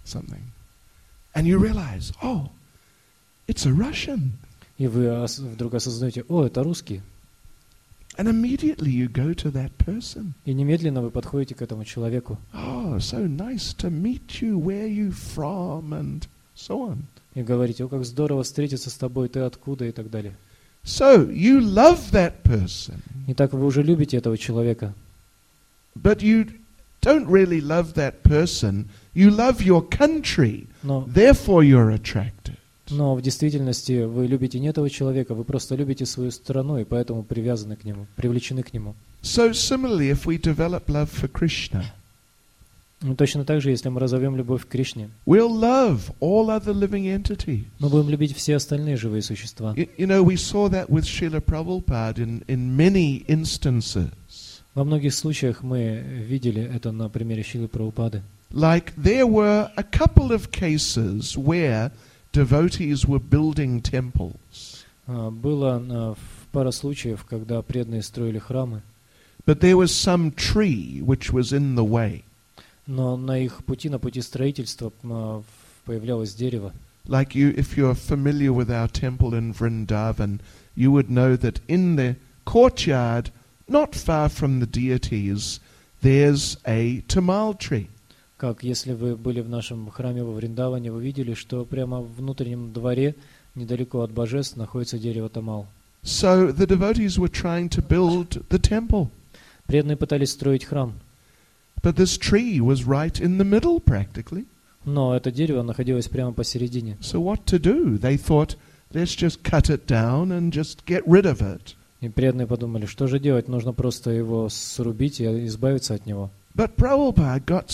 something. And you realize, oh, it's a Russian. И вы вдруг осознаете, о, это русский. And immediately you go to that person. И немедленно вы подходите к этому человеку. Oh, so nice to meet you, where you from, and so on. И говорите, о, как здорово встретиться с тобой, ты откуда, и так далее. So you love that person. Итак, вы уже любите этого человека. But you don't really love that person. You love your country. Therefore you're attracted. Но в действительности вы любите не этого человека, вы просто любите свою страну, и поэтому привязаны к нему, привлечены к нему. So similarly, if we develop love for Krishna, точно так же, если мы разовьем любовь к Кришне, we'll love all other living entities. Мы будем любить все остальные живые существа. You know, we saw that with Srila Prabhupada in many instances. Во многих случаях мы видели это на примере Шрилы Прабхупады. Like there were a couple of cases where devotees were building temples. Было пара случаев, когда преданные строили храмы. But there was some tree which was in the way. Но на их пути, на пути строительства появлялось дерево. Like if you're familiar with our temple in Vrindavan, you would know that in the courtyard, not far from the deities, there's a tamal tree. Как если вы были в нашем храме во Вриндаване, вы видели, что прямо в внутреннем дворе, недалеко от божеств, находится дерево тамал. So the devotees were trying to build the temple. Преданные пытались строить храм. But this tree was right in the middle practically. Но это дерево находилось прямо посередине. So what to do? They thought, let's just cut it down and just get rid of it. И преданные подумали, что же делать? Нужно просто его срубить и избавиться от него. But Prabhupada got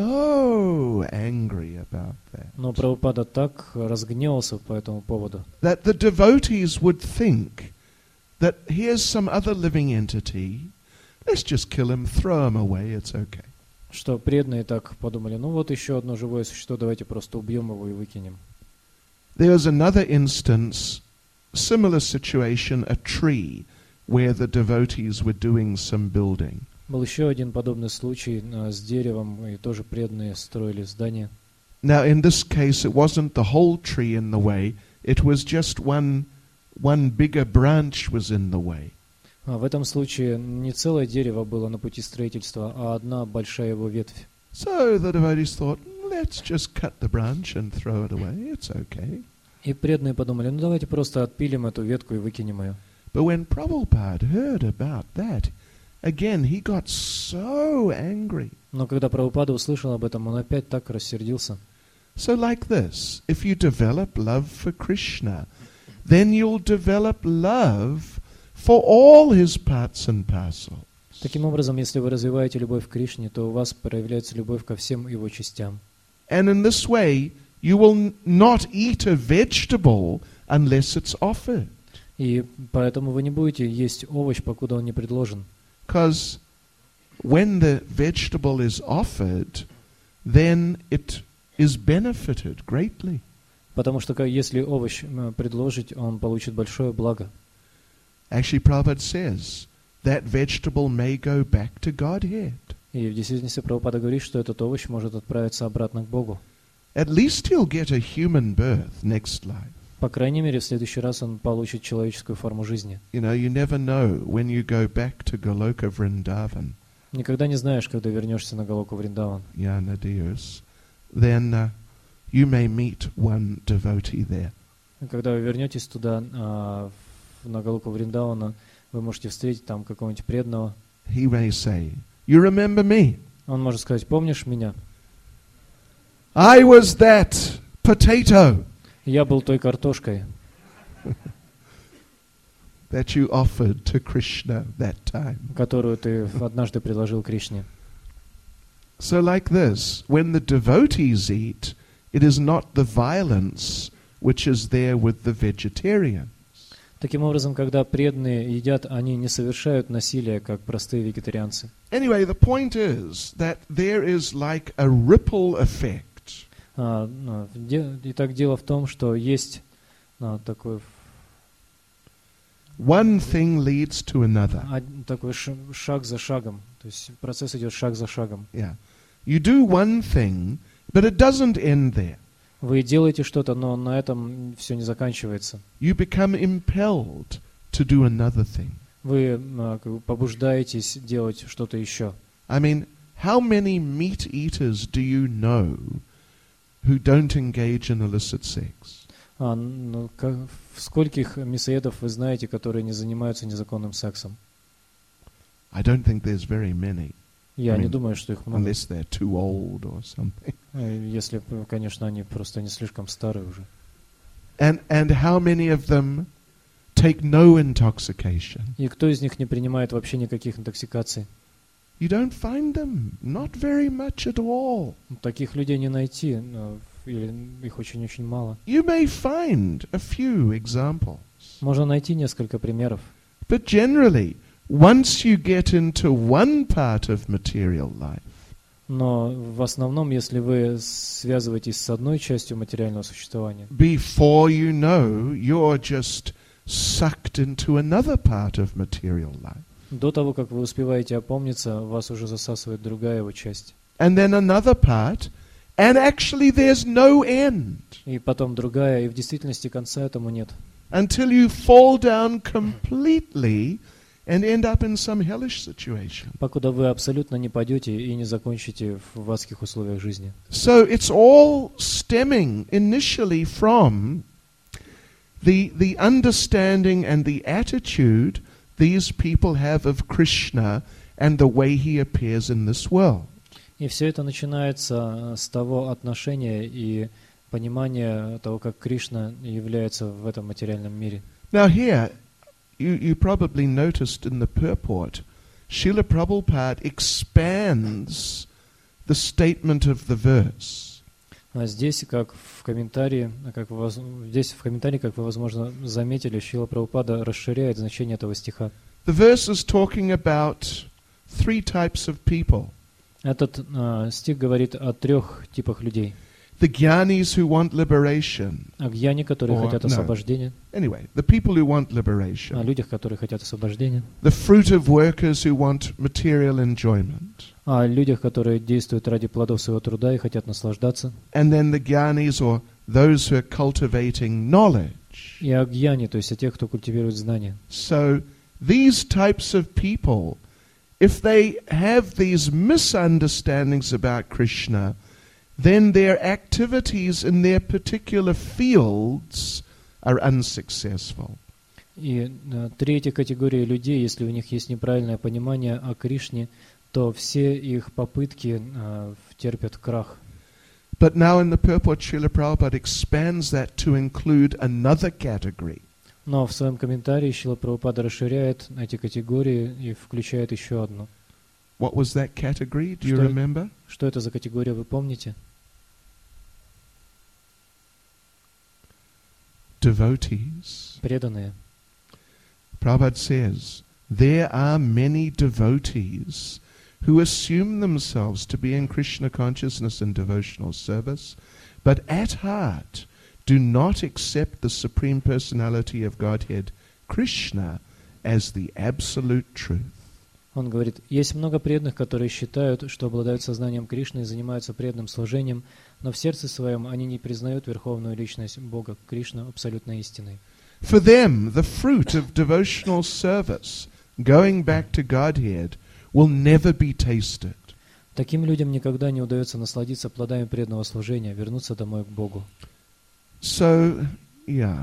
so angry about that. Но Прабхупада так разгневался по этому поводу. That the devotees would think that here's some other living entity. Let's just kill him, throw him away, it's okay. Что преданные так подумали, ну вот еще одно живое существо, давайте просто убьем его и выкинем. There was another instance, similar situation, a tree where the devotees were doing some building. Был еще один подобный случай с деревом, и тоже преданные строили здание. Now in this case it wasn't the whole tree in the way, it was just one bigger branch was in the way. В этом случае не целое дерево было на пути строительства, а одна большая его ветвь. So the devotees thought, let's just cut the branch and throw it away, it's okay. И преданные подумали, ну давайте просто отпилим эту ветку и выкинем ее. But when Prabhupada heard about that, again he got so angry. Но когда Прабхупада услышал об этом, он опять так рассердился. So like this, if you develop love for Krishna, then you'll develop love for all his parts and parcels. Таким образом, если вы развиваете любовь к Кришне, то у вас проявляется любовь ко всем его частям. And in this way, you will not eat a vegetable unless it's offered. И поэтому вы не будете есть овощ, покуда он не предложен. Because when the vegetable is offered, then it is benefited greatly. Потому что если овощ предложить, он получит большое благо. Actually, Prabhupada says that vegetable may go back to Godhead. И в действительности Прабхупада говорит, что этот овощ может отправиться обратно к Богу. At least he'll get a human birth next life. По крайней мере, в следующий раз он получит человеческую форму жизни. You know, you never know when you go back to Goloka Vrindavan. Никогда не знаешь, когда вернешься на Галоку Вриндаван. Yanadiyus, then you may meet one devotee there. Когда вы вернетесь туда, на Галоку Вриндавана, вы можете встретить там какого-нибудь преданного. He may say, "You remember me? Он может сказать, помнишь меня? I was that potato Я был той картошкой, that you offered to Krishna that time." которую ты однажды предложил Кришне. So like this, when the devotees eat, it is not the violence which is there with the vegetarian. Таким образом, когда преданные едят, они не совершают насилия, как простые вегетарианцы. Anyway, the point is that there is like a ripple effect. Итак, дело в том, что есть такой One thing leads to another. Такой шаг за шагом. То есть процесс идет шаг за шагом. Yeah. You do one thing, But it doesn't end there. Вы делаете что-то, но на этом все не заканчивается. You become impelled to do another thing. Вы как бы побуждаетесь делать что-то еще. I mean, how many meat eaters do you know who don't engage in illicit sex? В скольких мясоедов вы знаете, которые не занимаются незаконным сексом? I don't think there's very many, Я I не mean, думаю, что их много. unless they're too old or something. Если, конечно, они просто не слишком старые уже. And how many of them take no intoxication? И кто из них не принимает вообще никаких интоксикаций? You don't find them, not very much at all. Таких людей не найти, или их очень-очень мало. You may find a few examples, Можно найти несколько примеров. but generally, once you get into one part of material life, Но в основном, если вы связываетесь с одной частью материального существования, before you know, you're just sucked into another part of material life. до того, как вы успеваете опомниться, вас уже засасывает другая его часть. And then another part, and actually there's no end И потом другая, и в действительности конца этому нет. until you fall down completely and end up in some hellish situation. Покуда вы абсолютно не падете и не закончите в адских условиях жизни. So it's all stemming initially from the understanding and the attitude these people have of Krishna and the way he appears in this world. И все это начинается с того отношения и понимания того, как Кришна является в этом материальном мире. Now here, you probably noticed in the purport, Srila Prabhupada expands the statement of the verse. А здесь, как в комментарии, как вы, возможно, заметили, Шрила Прабхупада расширяет значение этого стиха. The verse is talking about three types of people. Этот стих говорит о трех типах людей. The Gyanis who want liberation. О гьяне, которые хотят освобождения. Anyway, the people who want О liberation. людях, которые хотят освобождения. The fruitive workers who want material enjoyment. О людях, которые действуют ради плодов своего труда и хотят наслаждаться. And then the Gyanis, or those who are cultivating knowledge. И о гьяне, то есть о тех, кто культивирует знания. So these types of people, if they have these misunderstandings about Krishna, then their activities in their particular fields are unsuccessful. И третья категория людей, если у них есть неправильное понимание о Кришне, то все их попытки терпят крах. But now in the purport, Srila Prabhupada expands that to include another category. Но в своем комментарии Шрила Прабхупада расширяет эти категории и включает еще одну. What was that category? Do you remember? Что это за категория, вы помните? Devotees. Преданные. Prabhupada says, there are many devotees who assume themselves to be in Krishna consciousness and devotional service, but at heart do not accept the Supreme Personality of Godhead, Krishna, as the absolute truth. Он говорит, есть много преданных, которые считают, что обладают сознанием Кришны и занимаются преданным служением, но в сердце своем они не признают верховную личность Бога, Кришну, абсолютной истиной. For them, the fruit of devotional service, going back to Godhead, will never be tasted. Таким людям никогда не удается насладиться плодами преданного служения, вернуться домой к Богу. So, yeah.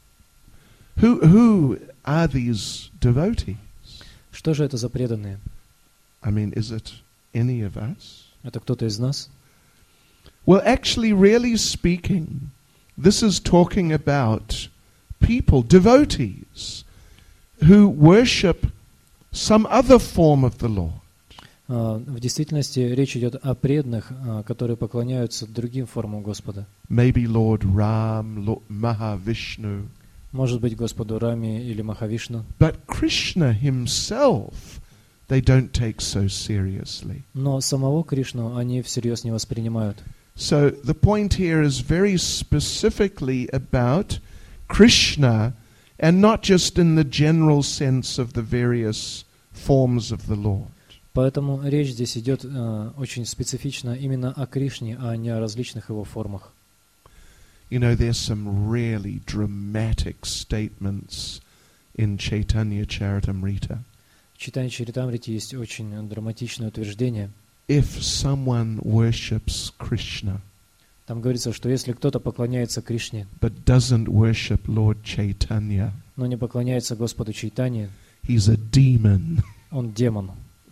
Who are these devotees? Что же это за преданные? I mean, is it any of us? Это кто-то из нас? Well, actually, really speaking, this is talking about people, devotees, who worship some other form of the Lord. В действительности речь идет о преданных, которые поклоняются другим формам Господа. Maybe Lord Ram, Lord Mahavishnu. Может быть, Господу Раме или Махавишну. But Krishna himself, they don't take so seriously. Но самого Кришну они всерьез не воспринимают. So the point here is very specifically about Krishna, and not just in the general sense of the various forms of the Lord. Поэтому речь здесь идет очень специфично именно о Кришне, а не о различных его формах. You know, there's some really dramatic statements in Chaitanya Charitamrita. В Чайтанья Чаритамрите есть очень драматичное утверждение. If someone worships Krishna, Там говорится, что если кто-то поклоняется Кришне, but doesn't worship Lord Chaitanya, но не поклоняется Господу Чайтанье, he's a demon. он демон.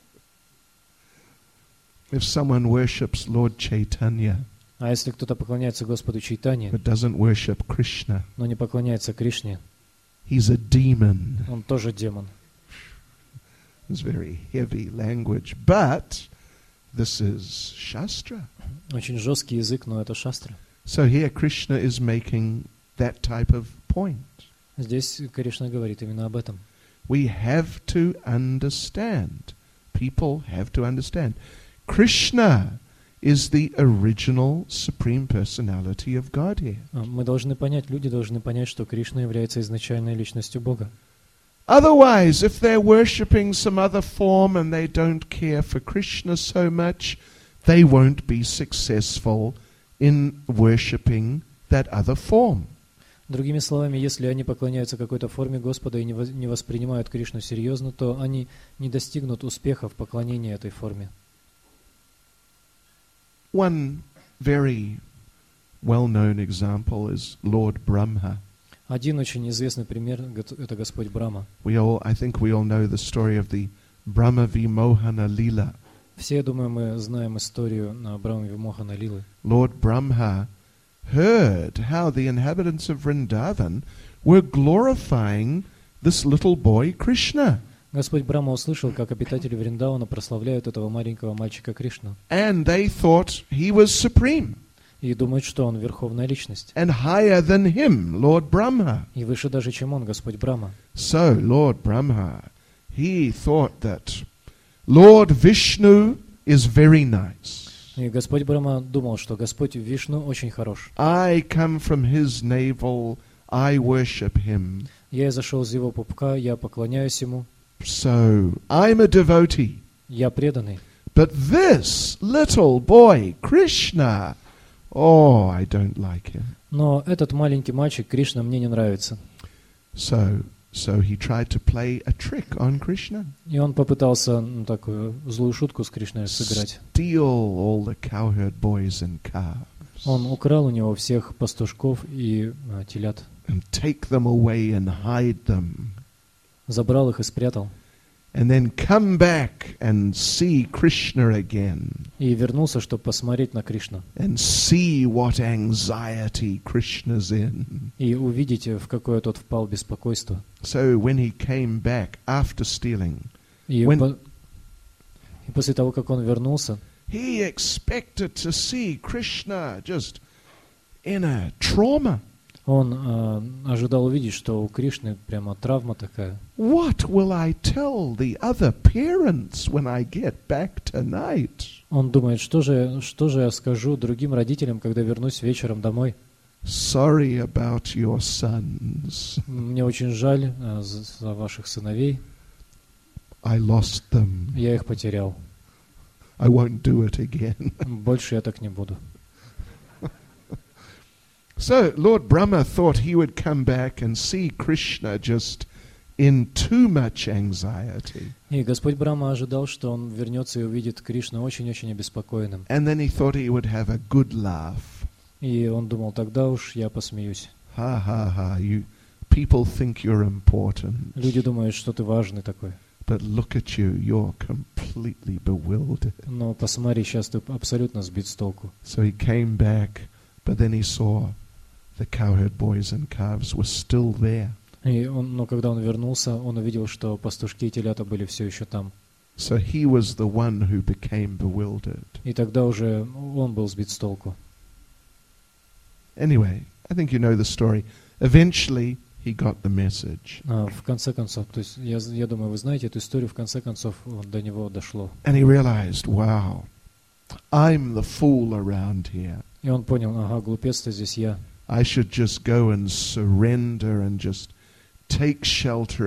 If someone worships Lord Chaitanya, А если кто-то поклоняется Господу Чайтанье, but doesn't worship Krishna, но не поклоняется Кришне, he's a demon. он тоже демон. It's very heavy language, but this is Shastra. Очень жесткий язык, но это шастра. So here Krishna is making that type of point. Здесь Кришна говорит именно об этом. We have to understand. People have to understand. Krishna is the original Supreme Personality of Godhead. Мы должны понять, люди должны понять, что Кришна является изначальной личностью Бога. Otherwise, if they're worshipping some other form and they don't care for Krishna so much, they won't be successful in worshipping that other form. Другими словами, если они поклоняются какой-то форме Господа и не воспринимают Кришну серьезно, то они не достигнут успеха в поклонении этой форме. One very well-known example is Lord Brahma. Один очень известный пример — это Господь Брахма. I think we all know the story of the Brahma Vimohana Lila. Все, я думаю, мы знаем историю Брахма Вимохана Лилы. Lord Brahma heard how the inhabitants of Vrindavan were glorifying this little boy Krishna. Господь Брахма услышал, как обитатели Вриндавана прославляют этого маленького мальчика Кришну. And they thought he was supreme И думают, что он верховная личность. and higher than him, Lord Brahma. И выше даже, чем он, Господь Брахма. So Lord Brahma, he thought that Lord Vishnu is very nice. И Господь Брахма думал, что Господь Вишну очень хорош. I come from his navel, I worship him. Я изошел из его пупка, я поклоняюсь ему, So I'm a devotee. я преданный. But this little boy, Krishna, oh, I don't like him. Но этот маленький мальчик Кришна мне не нравится. So he tried to play a trick on Krishna. И он попытался такую злую шутку с Кришной сыграть. Steal all the cowherd boys and calves. Он украл у него всех пастушков и телят, And take them away and hide them. забрал их и спрятал. And then come back and see Krishna again. И вернулся, чтобы посмотреть на Кришну. And see what anxiety Krishna's in. И увидеть, в какое тот впал беспокойство. So when he came back after stealing, И после того, как он вернулся, he expected to see Krishna just in a trauma. он ожидал увидеть, что у Кришны прямо травма такая. What will I tell the other parents when I get back tonight? Он думает, что же я скажу другим родителям, когда вернусь вечером домой. Sorry about your sons. Мне очень жаль за ваших сыновей. I lost them. Я их потерял. I won't do it again. Больше я так не буду. So Lord Brahma thought he would come back and see Krishna just in too much anxiety. И Господь Брахма ожидал, что он вернется и увидит Кришну очень-очень обеспокоенным. And then he thought he would have a good laugh. И он думал, тогда уж я посмеюсь. Ha ha ha, people think you're important. Люди думают, что ты важный такой. But look at you, you're completely bewildered. Но посмотри, сейчас ты абсолютно сбит с толку. So he came back, but then he saw the cowherd boys and calves were still there. Но когда он вернулся, он увидел, что пастушки и телята были все еще там. So he was the one who became bewildered. И тогда уже он был сбит с толку. Anyway, I think you know the story. Eventually, he got the message. В конце концов, то есть я думаю, вы знаете эту историю, в конце концов до него дошло. And he realized, wow, I'm the fool around here. И он понял, ага, глупец-то здесь я. I should just go and surrender and just take shelter and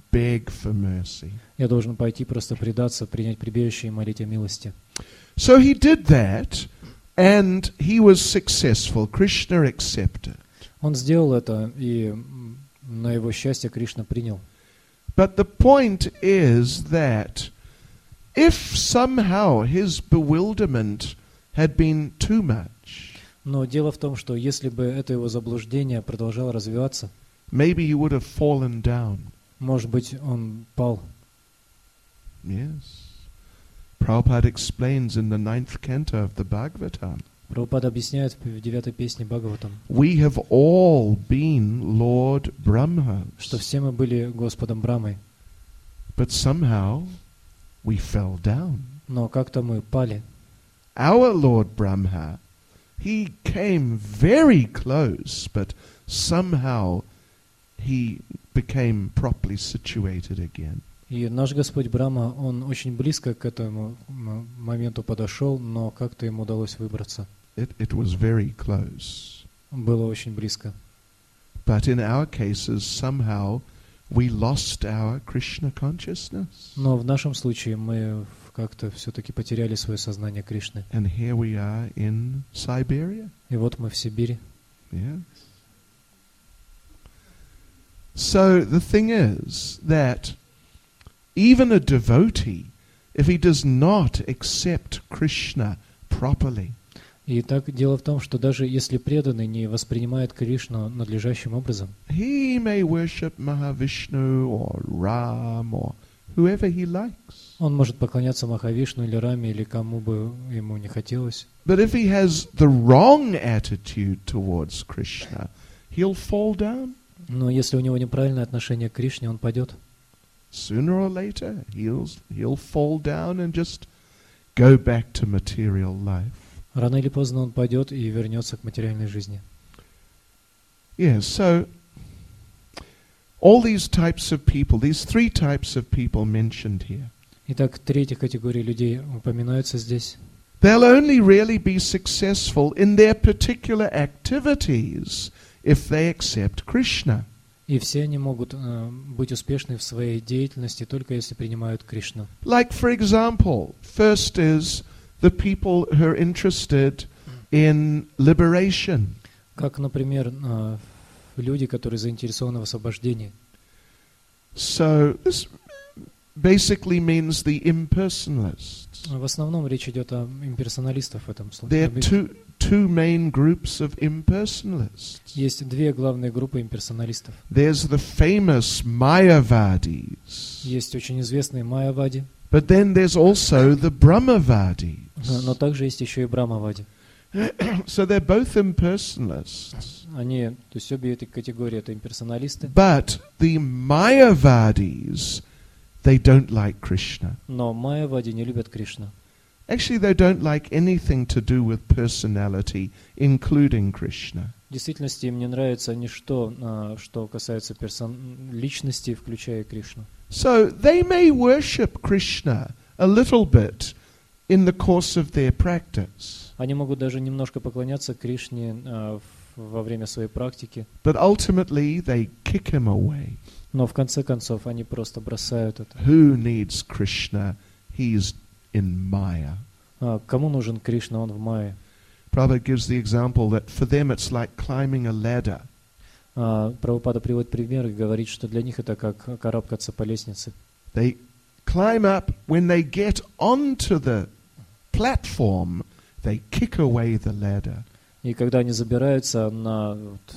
beg for mercy. Я должен пойти просто предаться, принять прибежище и молить о милости. So he did that, and he was successful. Krishna accepted. Он сделал это, и на его счастье Кришна принял. But the point is that if somehow his bewilderment had been too much, Но дело в том, что если бы это его заблуждение продолжало развиваться, maybe he would have fallen down. может быть, он пал. Yes. Prabhupada explains in the 9th canto of the Bhagavatam, Прабхупада объясняет в 9-й песне Бхагаватам, we have all been Lord Brahmas, что все мы были Господом Брамой, but somehow we fell down. но как-то мы пали. Our Lord Brahma, he came very close, but somehow he became properly situated again. И наш Господь Брахма, он очень близко к этому моменту подошел, но как-то ему удалось выбраться. It was very close. Было очень близко. But in our cases, somehow we lost our Krishna consciousness. Но в нашем случае мы как-то все-таки потеряли свое сознание Кришны. And here we are in Siberia. И вот мы в Сибири. Yes. So the thing is that even a devotee, if he does not accept Krishna properly, И так дело в том, что даже если преданный не воспринимает Кришну надлежащим образом, he may worship Mahavishnu or Ram or whoever he likes. он может поклоняться Махавишну или Раме, или кому бы ему не хотелось. But if he has the wrong attitude towards Krishna, he'll fall down. Но если у него неправильное отношение к Кришне, он падет. Sooner or later, he'll fall down and just go back to material life. Рано или поздно он падет и вернется к материальной жизни. Yes, so all these types of people, these three types of people mentioned here, Итак, третья категория людей упоминается здесь. they'll only really be successful in their particular activities if they accept Krishna. И все они могут быть успешны в своей деятельности только если принимают Кришну. Like, for example, first is the people who are interested in liberation. Как, например, люди, которые заинтересованы в освобождении. So this basically means the impersonalists. В основном речь идет о имперсоналистах в этом There are случае. two main groups of impersonalists. Есть две главные группы имперсоналистов. There's the famous Mayavadis, Есть очень известные майявади, but then there's also the Brahmavadis. но также есть еще и брамавади. So they're both impersonalists. Они, то есть обе эти категории это имперсоналисты, But the Mayavadis, they don't like Krishna. но майявади не любят Кришну. Actually, they don't like anything to do with personality, including Krishna. В действительности им не нравится ничто, что касается личности, включая Кришну. So they may worship Krishna a little bit in the course of their practice, Они могут даже немножко поклоняться Кришне во время своей практики, but ultimately they kick him away. но в конце концов они просто бросают это. Who needs Krishna? He's in Maya. Кому нужен Кришна? Он в майе. Prabhupada gives the example that for them it's like climbing a ladder. Прабхупада приводит пример и говорит, что для них это как карабкаться по лестнице. They climb up. When they get onto the platform, they kick away the ladder. И когда они забираются на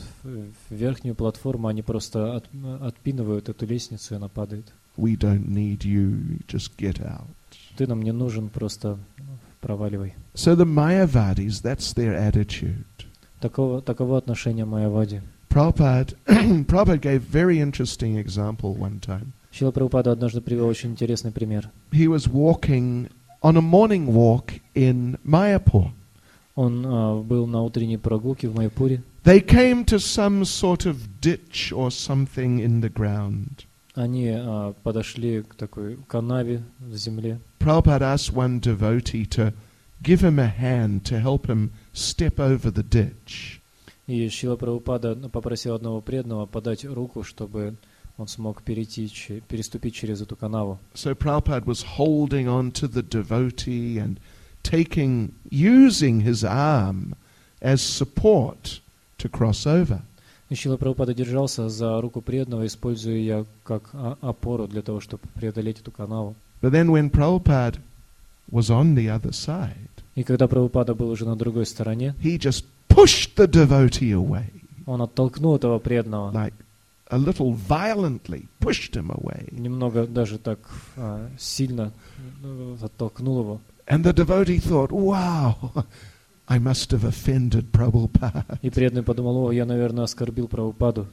верхнюю платформу, они просто отпинывают эту лестницу, и она падает. We don't need you. Just get out. Ты нам не нужен, просто проваливай. So the Mayavadis, that's their attitude. Таково отношение майявади. Prabhupada gave very interesting example one time. Шрила Прабхупада однажды привел очень интересный пример. He was walking on a morning walk in Mayapur. Он был на утренней прогулке в Майяпуре. They came to some sort of ditch or something in the ground. Они подошли к такой канаве в земле. Prabhupada asked one devotee to give him a hand to help him step over the ditch. И Шрила Прабхупада попросил одного преданного подать руку, чтобы он смог переступить через эту канаву. So Prabhupada was holding on to the devotee and using his arm as support to cross over. И Шрила Прабхупада держался за руку преданного, используя ее как опору для того, чтобы преодолеть эту канаву. But then when Prabhupada was on the other side, И когда Прабхупада был уже на другой стороне, he just pushed the devotee away, он оттолкнул этого преданного, like a little violently pushed him away. немного даже так сильно оттолкнул его. And the devotee thought, wow, I must have offended Prabhupada. И преданный подумал: о, я, наверное, оскорбил Прабхупаду.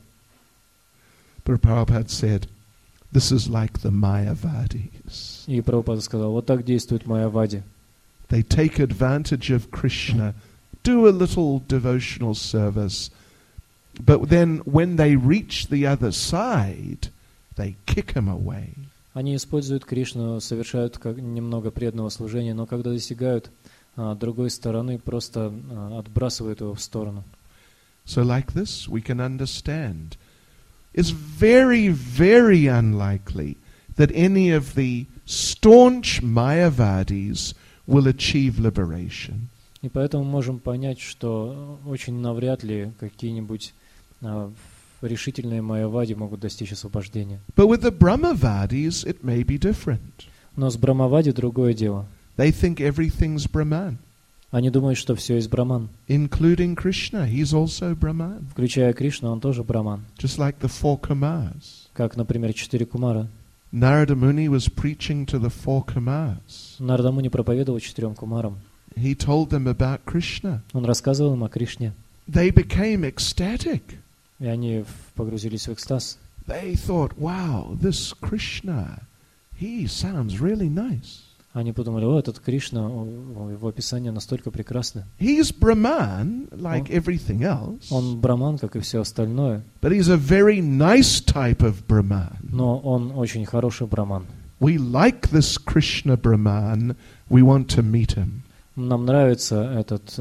But Prabhupada said, this is like the Mayavadis. И Прабхупада сказал: вот так действует Майявади. They take advantage of Krishna, do a little devotional service, but then when they reach the other side, they kick him away. Они используют Кришну, совершают немного преданного служения, но когда достигают другой стороны, просто отбрасывают его в сторону. So like this, we can understand. It's very, very unlikely that any of the staunch Mayavadis will achieve liberation. И поэтому можем понять, что очень навряд ли какие-нибудь решительные Майявади могут достичь освобождения. But with the Brahmavadis, it may be different. Но с Брахмавади другое дело. They think everything's Brahman. Они думают, что все есть Браман. Including Krishna, he's also Brahman. Включая Кришну, он тоже Браман. Just like the 4 Kumars. Как, например, 4 Кумара. Narada Muni was preaching to the 4 Kumars. Нарада Муни проповедовал 4 Кумарам. He told them about Krishna. Он рассказывал им о Кришне. They became ecstatic. И они погрузились в экстаз. They thought, wow, this Krishna, he sounds really nice. Они подумали: о, этот Кришна, его описание настолько прекрасно. He's Brahman, like everything else. Он Браман, как и все остальное. But he's a very nice type of Brahman. Но он очень хороший Браман. We like this Krishna Brahman. We want to meet him. Нам нравится этот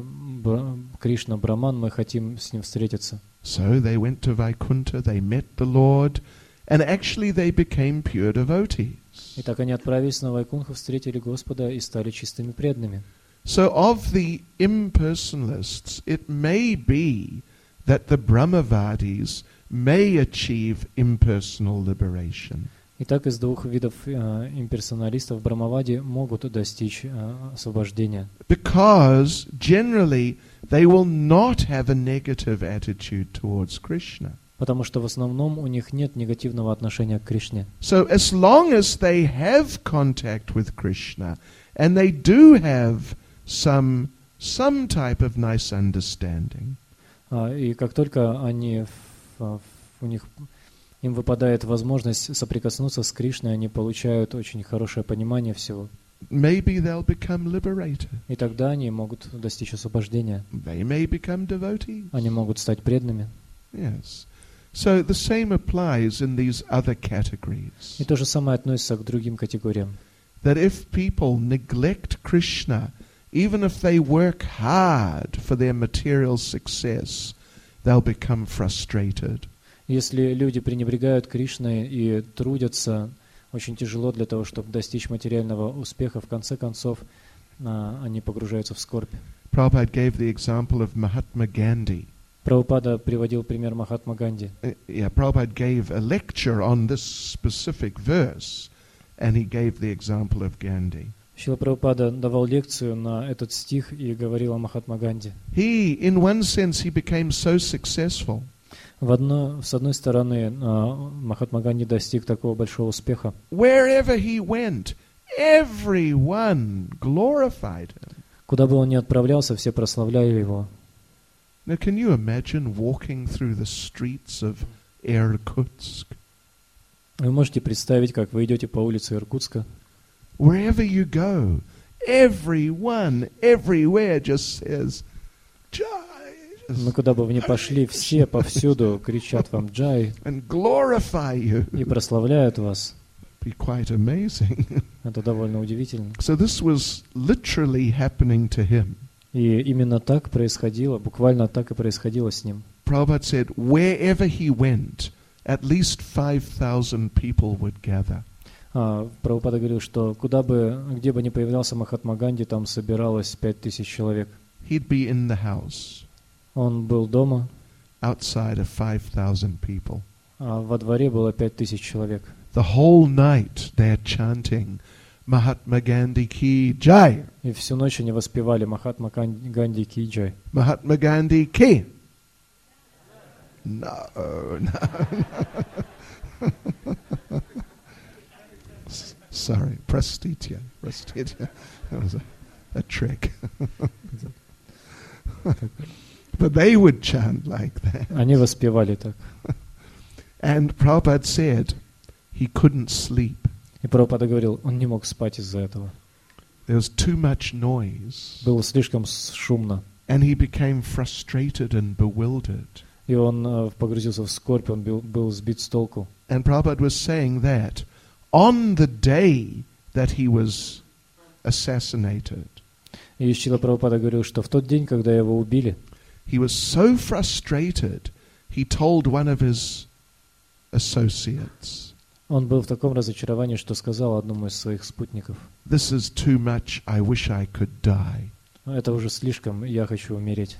Кришна Браман, мы хотим с ним встретиться. So they went to Vaikuntha, they met the Lord, and actually they became pure devotees. И так они отправились на Вайкунху, встретили Господа и стали чистыми преданными. So of the impersonalists, it may be that the Brahmavadis may achieve impersonal liberation. Итак, из двух видов имперсоналистов Брамавади могут достичь освобождения. Because generally they will not have a negative attitude towards Krishna. Потому что в основном у них нет негативного отношения к Кришне. So as long as they have contact with Krishna and they do have some type of nice understanding, И как только им выпадает возможность соприкоснуться с Кришной, они получают очень хорошее понимание всего. maybe they'll become liberated. И тогда они могут достичь освобождения. They may become devotees. Они могут стать преданными. Yes. So the same applies in these other categories. И то же самое относится к другим категориям. That if people neglect Krishna, even if they work hard for their material success, they'll become frustrated. Если люди пренебрегают Кришной и трудятся очень тяжело для того, чтобы достичь материального успеха, в конце концов они погружаются в скорбь. Prabhupada gave the example of Mahatma Gandhi. Прабхупада приводил пример Махатма Ганди. Prabhupada gave a lecture on this specific verse, and he gave the example of Gandhi. Шрила Прабхупада давал лекцию на этот стих и говорил о Махатма Ганди. In one sense, he became so successful. С одной стороны, Махатма Ганди достиг такого большого успеха. Wherever he went, everyone glorified him. Куда бы он ни отправлялся, все прославляли его. Now, can you imagine walking through the streets of Irkutsk? Вы можете представить, как вы идете по улице Иркутска. Wherever you go, everyone, everywhere just says, Jai. Но куда бы вы ни пошли, все повсюду кричат вам «Джай» And glorify you. и прославляют вас. Be quite amazing. Это довольно удивительно. So this was literally happening to him. И именно так происходило, буквально так и происходило с ним. Prabhupada said, wherever he went, at least 5,000 people would gather. Прабхупада говорил, что где бы ни появлялся Махатма Ганди, там собиралось 5000 человек. He'd be in the house, Он был дома, outside of 5,000 people. а во дворе было 5000 человек. The whole night they're chanting, Mahatma Gandhi ki jai, И всю ночь они воспевали Махатма Ганди ки джай. Mahatma Gandhi ki. No, no. Sorry, prestitya. That was a trick. But they would chant like that. Они воспевали так. And Prabhupada said he couldn't sleep. И Прабхупада говорил, он не мог спать из-за этого. There was too much noise. Было слишком шумно. And he became frustrated and bewildered. И он погрузился в скорбь, он был сбит с толку. And Prabhupada was saying that on the day that he was assassinated, И Шрила Прабхупада говорил, что в тот день, когда его убили, he was so frustrated, he told one of his associates, он был в таком разочаровании, что сказал одному из своих спутников: "This is too much, I wish I could die." это уже слишком, я хочу умереть.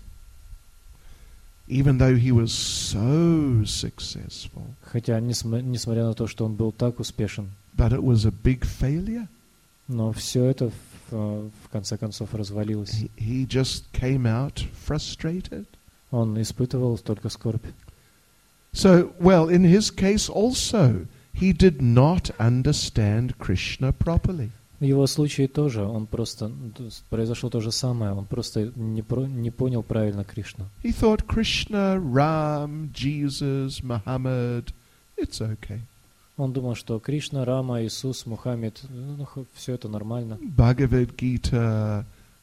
Even though he was so successful. Хотя, несмотря на то, что он был так успешен, But it was a big failure. но все это в конце концов развалилось. He just came out frustrated. Он испытывал только скорбь. So, well, in his case also, he did not understand Krishna properly. В его случае тоже, произошло то же самое, он просто не понял правильно Кришну. He thought Krishna, Ram, Jesus, Muhammad, it's okay. Он думал, что Кришна, Рама, Иисус, Мухаммед, все это нормально. Bhagavad Gita,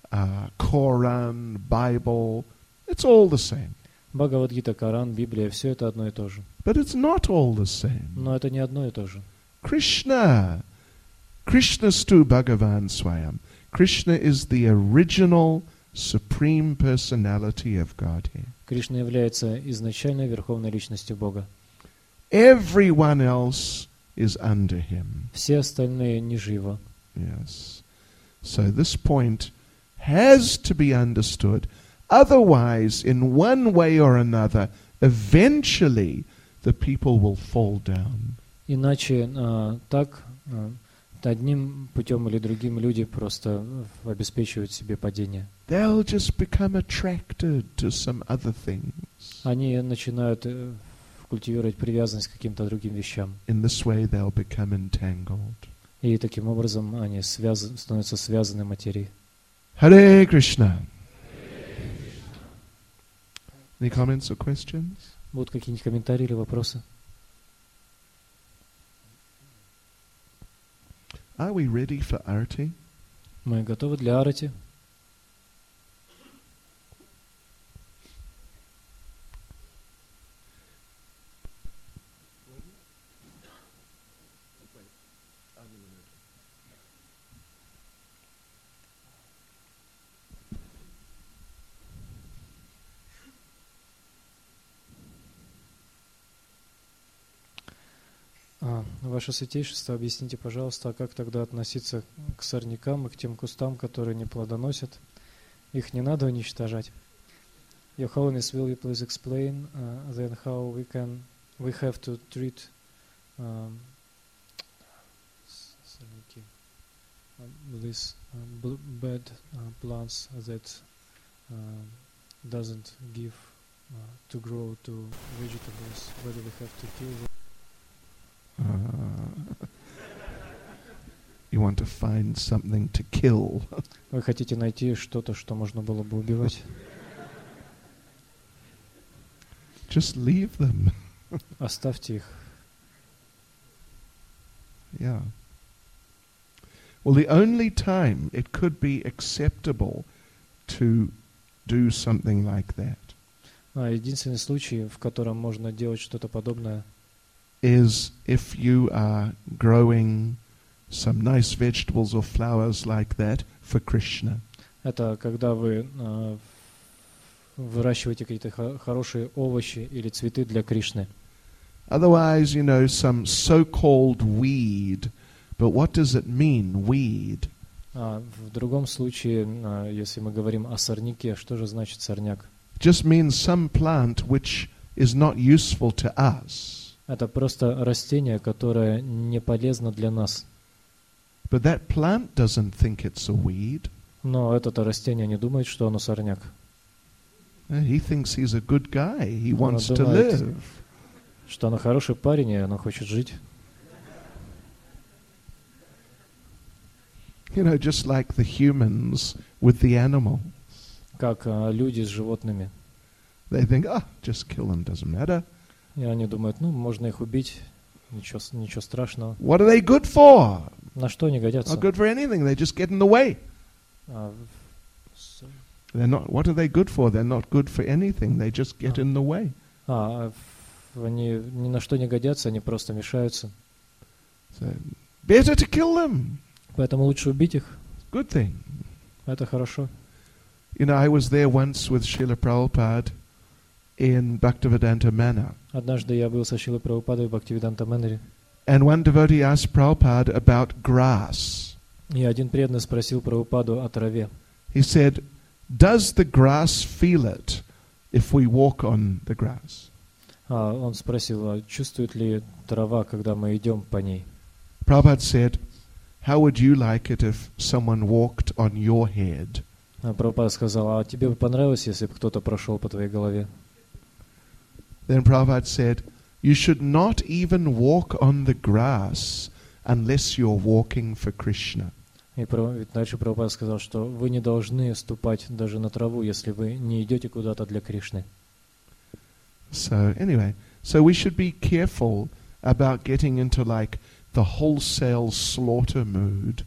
Quran, Bible, it's all the same. Бхагавад-гита, Коран, Библия, все это одно и то же. But it's not all the same. Но это не одно и то же. Krishnastu Bhagavan Swayam. Krishna is the original supreme personality of Godhead. Кришна является изначальной верховной личностью Бога. Everyone else is under him. Все остальные ниже его. Yes. So this point has to be understood. Otherwise, in one way or another, eventually the people will fall down. Иначе одним путем или другим люди просто обеспечивают себе падение. They'll just become attracted to some other things. Они начинают культивировать привязанность к каким-то другим вещам. In this way, they'll become entangled. И таким образом они становятся связаны материей. Hare Krishna. Any comments or questions? Будут какие-нибудь комментарии или вопросы? Are we ready for arati? Мы готовы для арати? Ваше Святейшество, объясните, пожалуйста, а как тогда относиться к сорнякам и к тем кустам, которые не плодоносят? Их не надо уничтожать. Your Holiness, will you please explain then how we have to treat these bad plants that doesn't give to grow to vegetables, whether we have to kill them? You want to find something to kill. Вы хотите найти что-то, что можно было бы убивать? Just leave them. Оставьте их. Yeah. Well, the only time it could be acceptable to do something like that Единственный случай, в котором можно делать что-то подобное, is if you are growing some nice vegetables or flowers like that for Krishna. это когда вы выращиваете какие-то хорошие овощи или цветы для Кришны. Otherwise, some so-called weed. But what does it mean, weed? В другом случае, если мы говорим о сорняке, что же значит сорняк? It just means some plant which is not useful to us. Это просто растение, которое не полезно для нас. But that plant doesn't think it's a weed. Но это растение не думает, что оно сорняк. He thinks he's a good guy. He Оно wants to думает, live. что оно хороший парень, и оно хочет жить. Just like the humans with the animal. Как люди с животными. They think, just kill them, doesn't matter. И они думают, можно их убить, ничего страшного. What are they good for? На что они годятся? Not good for anything. They just get in the way. They're not. What are they good for? They're not good for anything. They just get in the way. Они ни на что не годятся, они просто мешаются. So, better to kill them. Поэтому лучше убить их. Good thing. Это хорошо. I was there once with Srila Prabhupada in Bhaktivedanta Manor. Однажды я был со Шрилой Прабхупадой в Бхактивиданта Манере. And one devotee asked Prabhupada about grass. И один преданный спросил Прабхупаду о траве. He said, does the grass feel it if we walk on the grass? Он спросил, чувствует ли трава, когда мы идем по ней? Prabhupada said, how would you like it if someone walked on your head? Прабхупада сказал, а тебе бы понравилось, если бы кто-то прошел по твоей голове? Then Prabhupada said, you should not even walk on the grass unless you're walking for Krishna. И дальше Прабхупада сказал, что вы не должны ступать даже на траву, если вы не идете куда-то для Кришны. So anyway, we should be careful about getting into like the wholesale slaughter mood.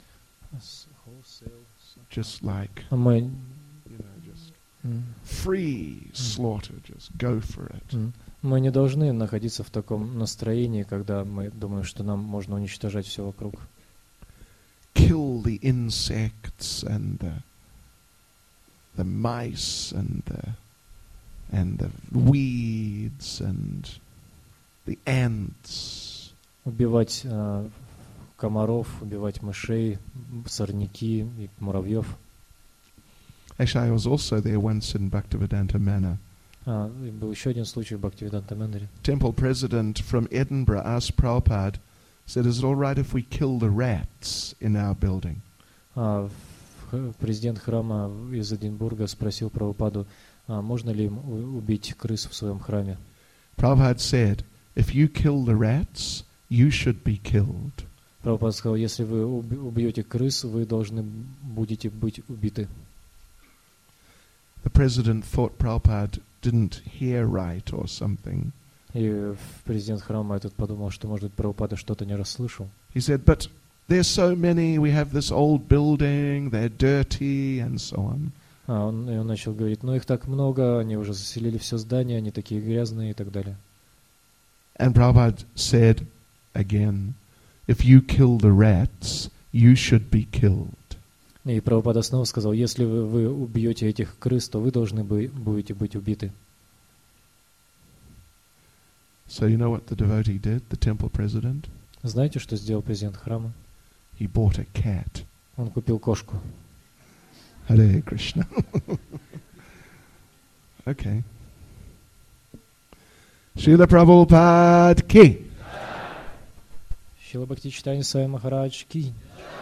Just like, just free slaughter, just go for it. Мы не должны находиться в таком настроении, когда мы думаем, что нам можно уничтожать все вокруг. Kill the insects and the mice and the weeds and the ants. Убивать комаров, убивать мышей, сорняки и муравьев. Actually, I was also there once in Bhaktivedanta Manor. Был еще один случай в Бхактивиданта Манере. Temple president from Edinburgh asked Prabhupada, said, is it all right if we kill the rats in our building? Президент храма из Эдинбурга спросил Прабхупаду, можно ли им убить крыс в своем храме. Prabhupada said, if you kill the rats, you should be killed. Прабхупада сказал, если вы убьете крыс, вы должны будете быть убиты. The president thought Prabhupada didn't hear right or something. И президент храма этот подумал, что, может быть, Прабхупада что-то не расслышал. He said, but there's so many, we have this old building, they're dirty, and so on. Он начал говорить, их так много, они уже заселили все здание, они такие грязные и так далее. And Prabhupada said again, if you kill the rats, you should be killed. И Прабхупада снова сказал, если вы убьете этих крыс, то вы должны будете быть убиты. So you know what the devotee did, the temple president? Знаете, что сделал президент храма? He bought a cat. Он купил кошку. Hare Krishna. Okay. Srila Prabhupada ki. Шрила Бхакти Чайтанья Свами Махарадж ки.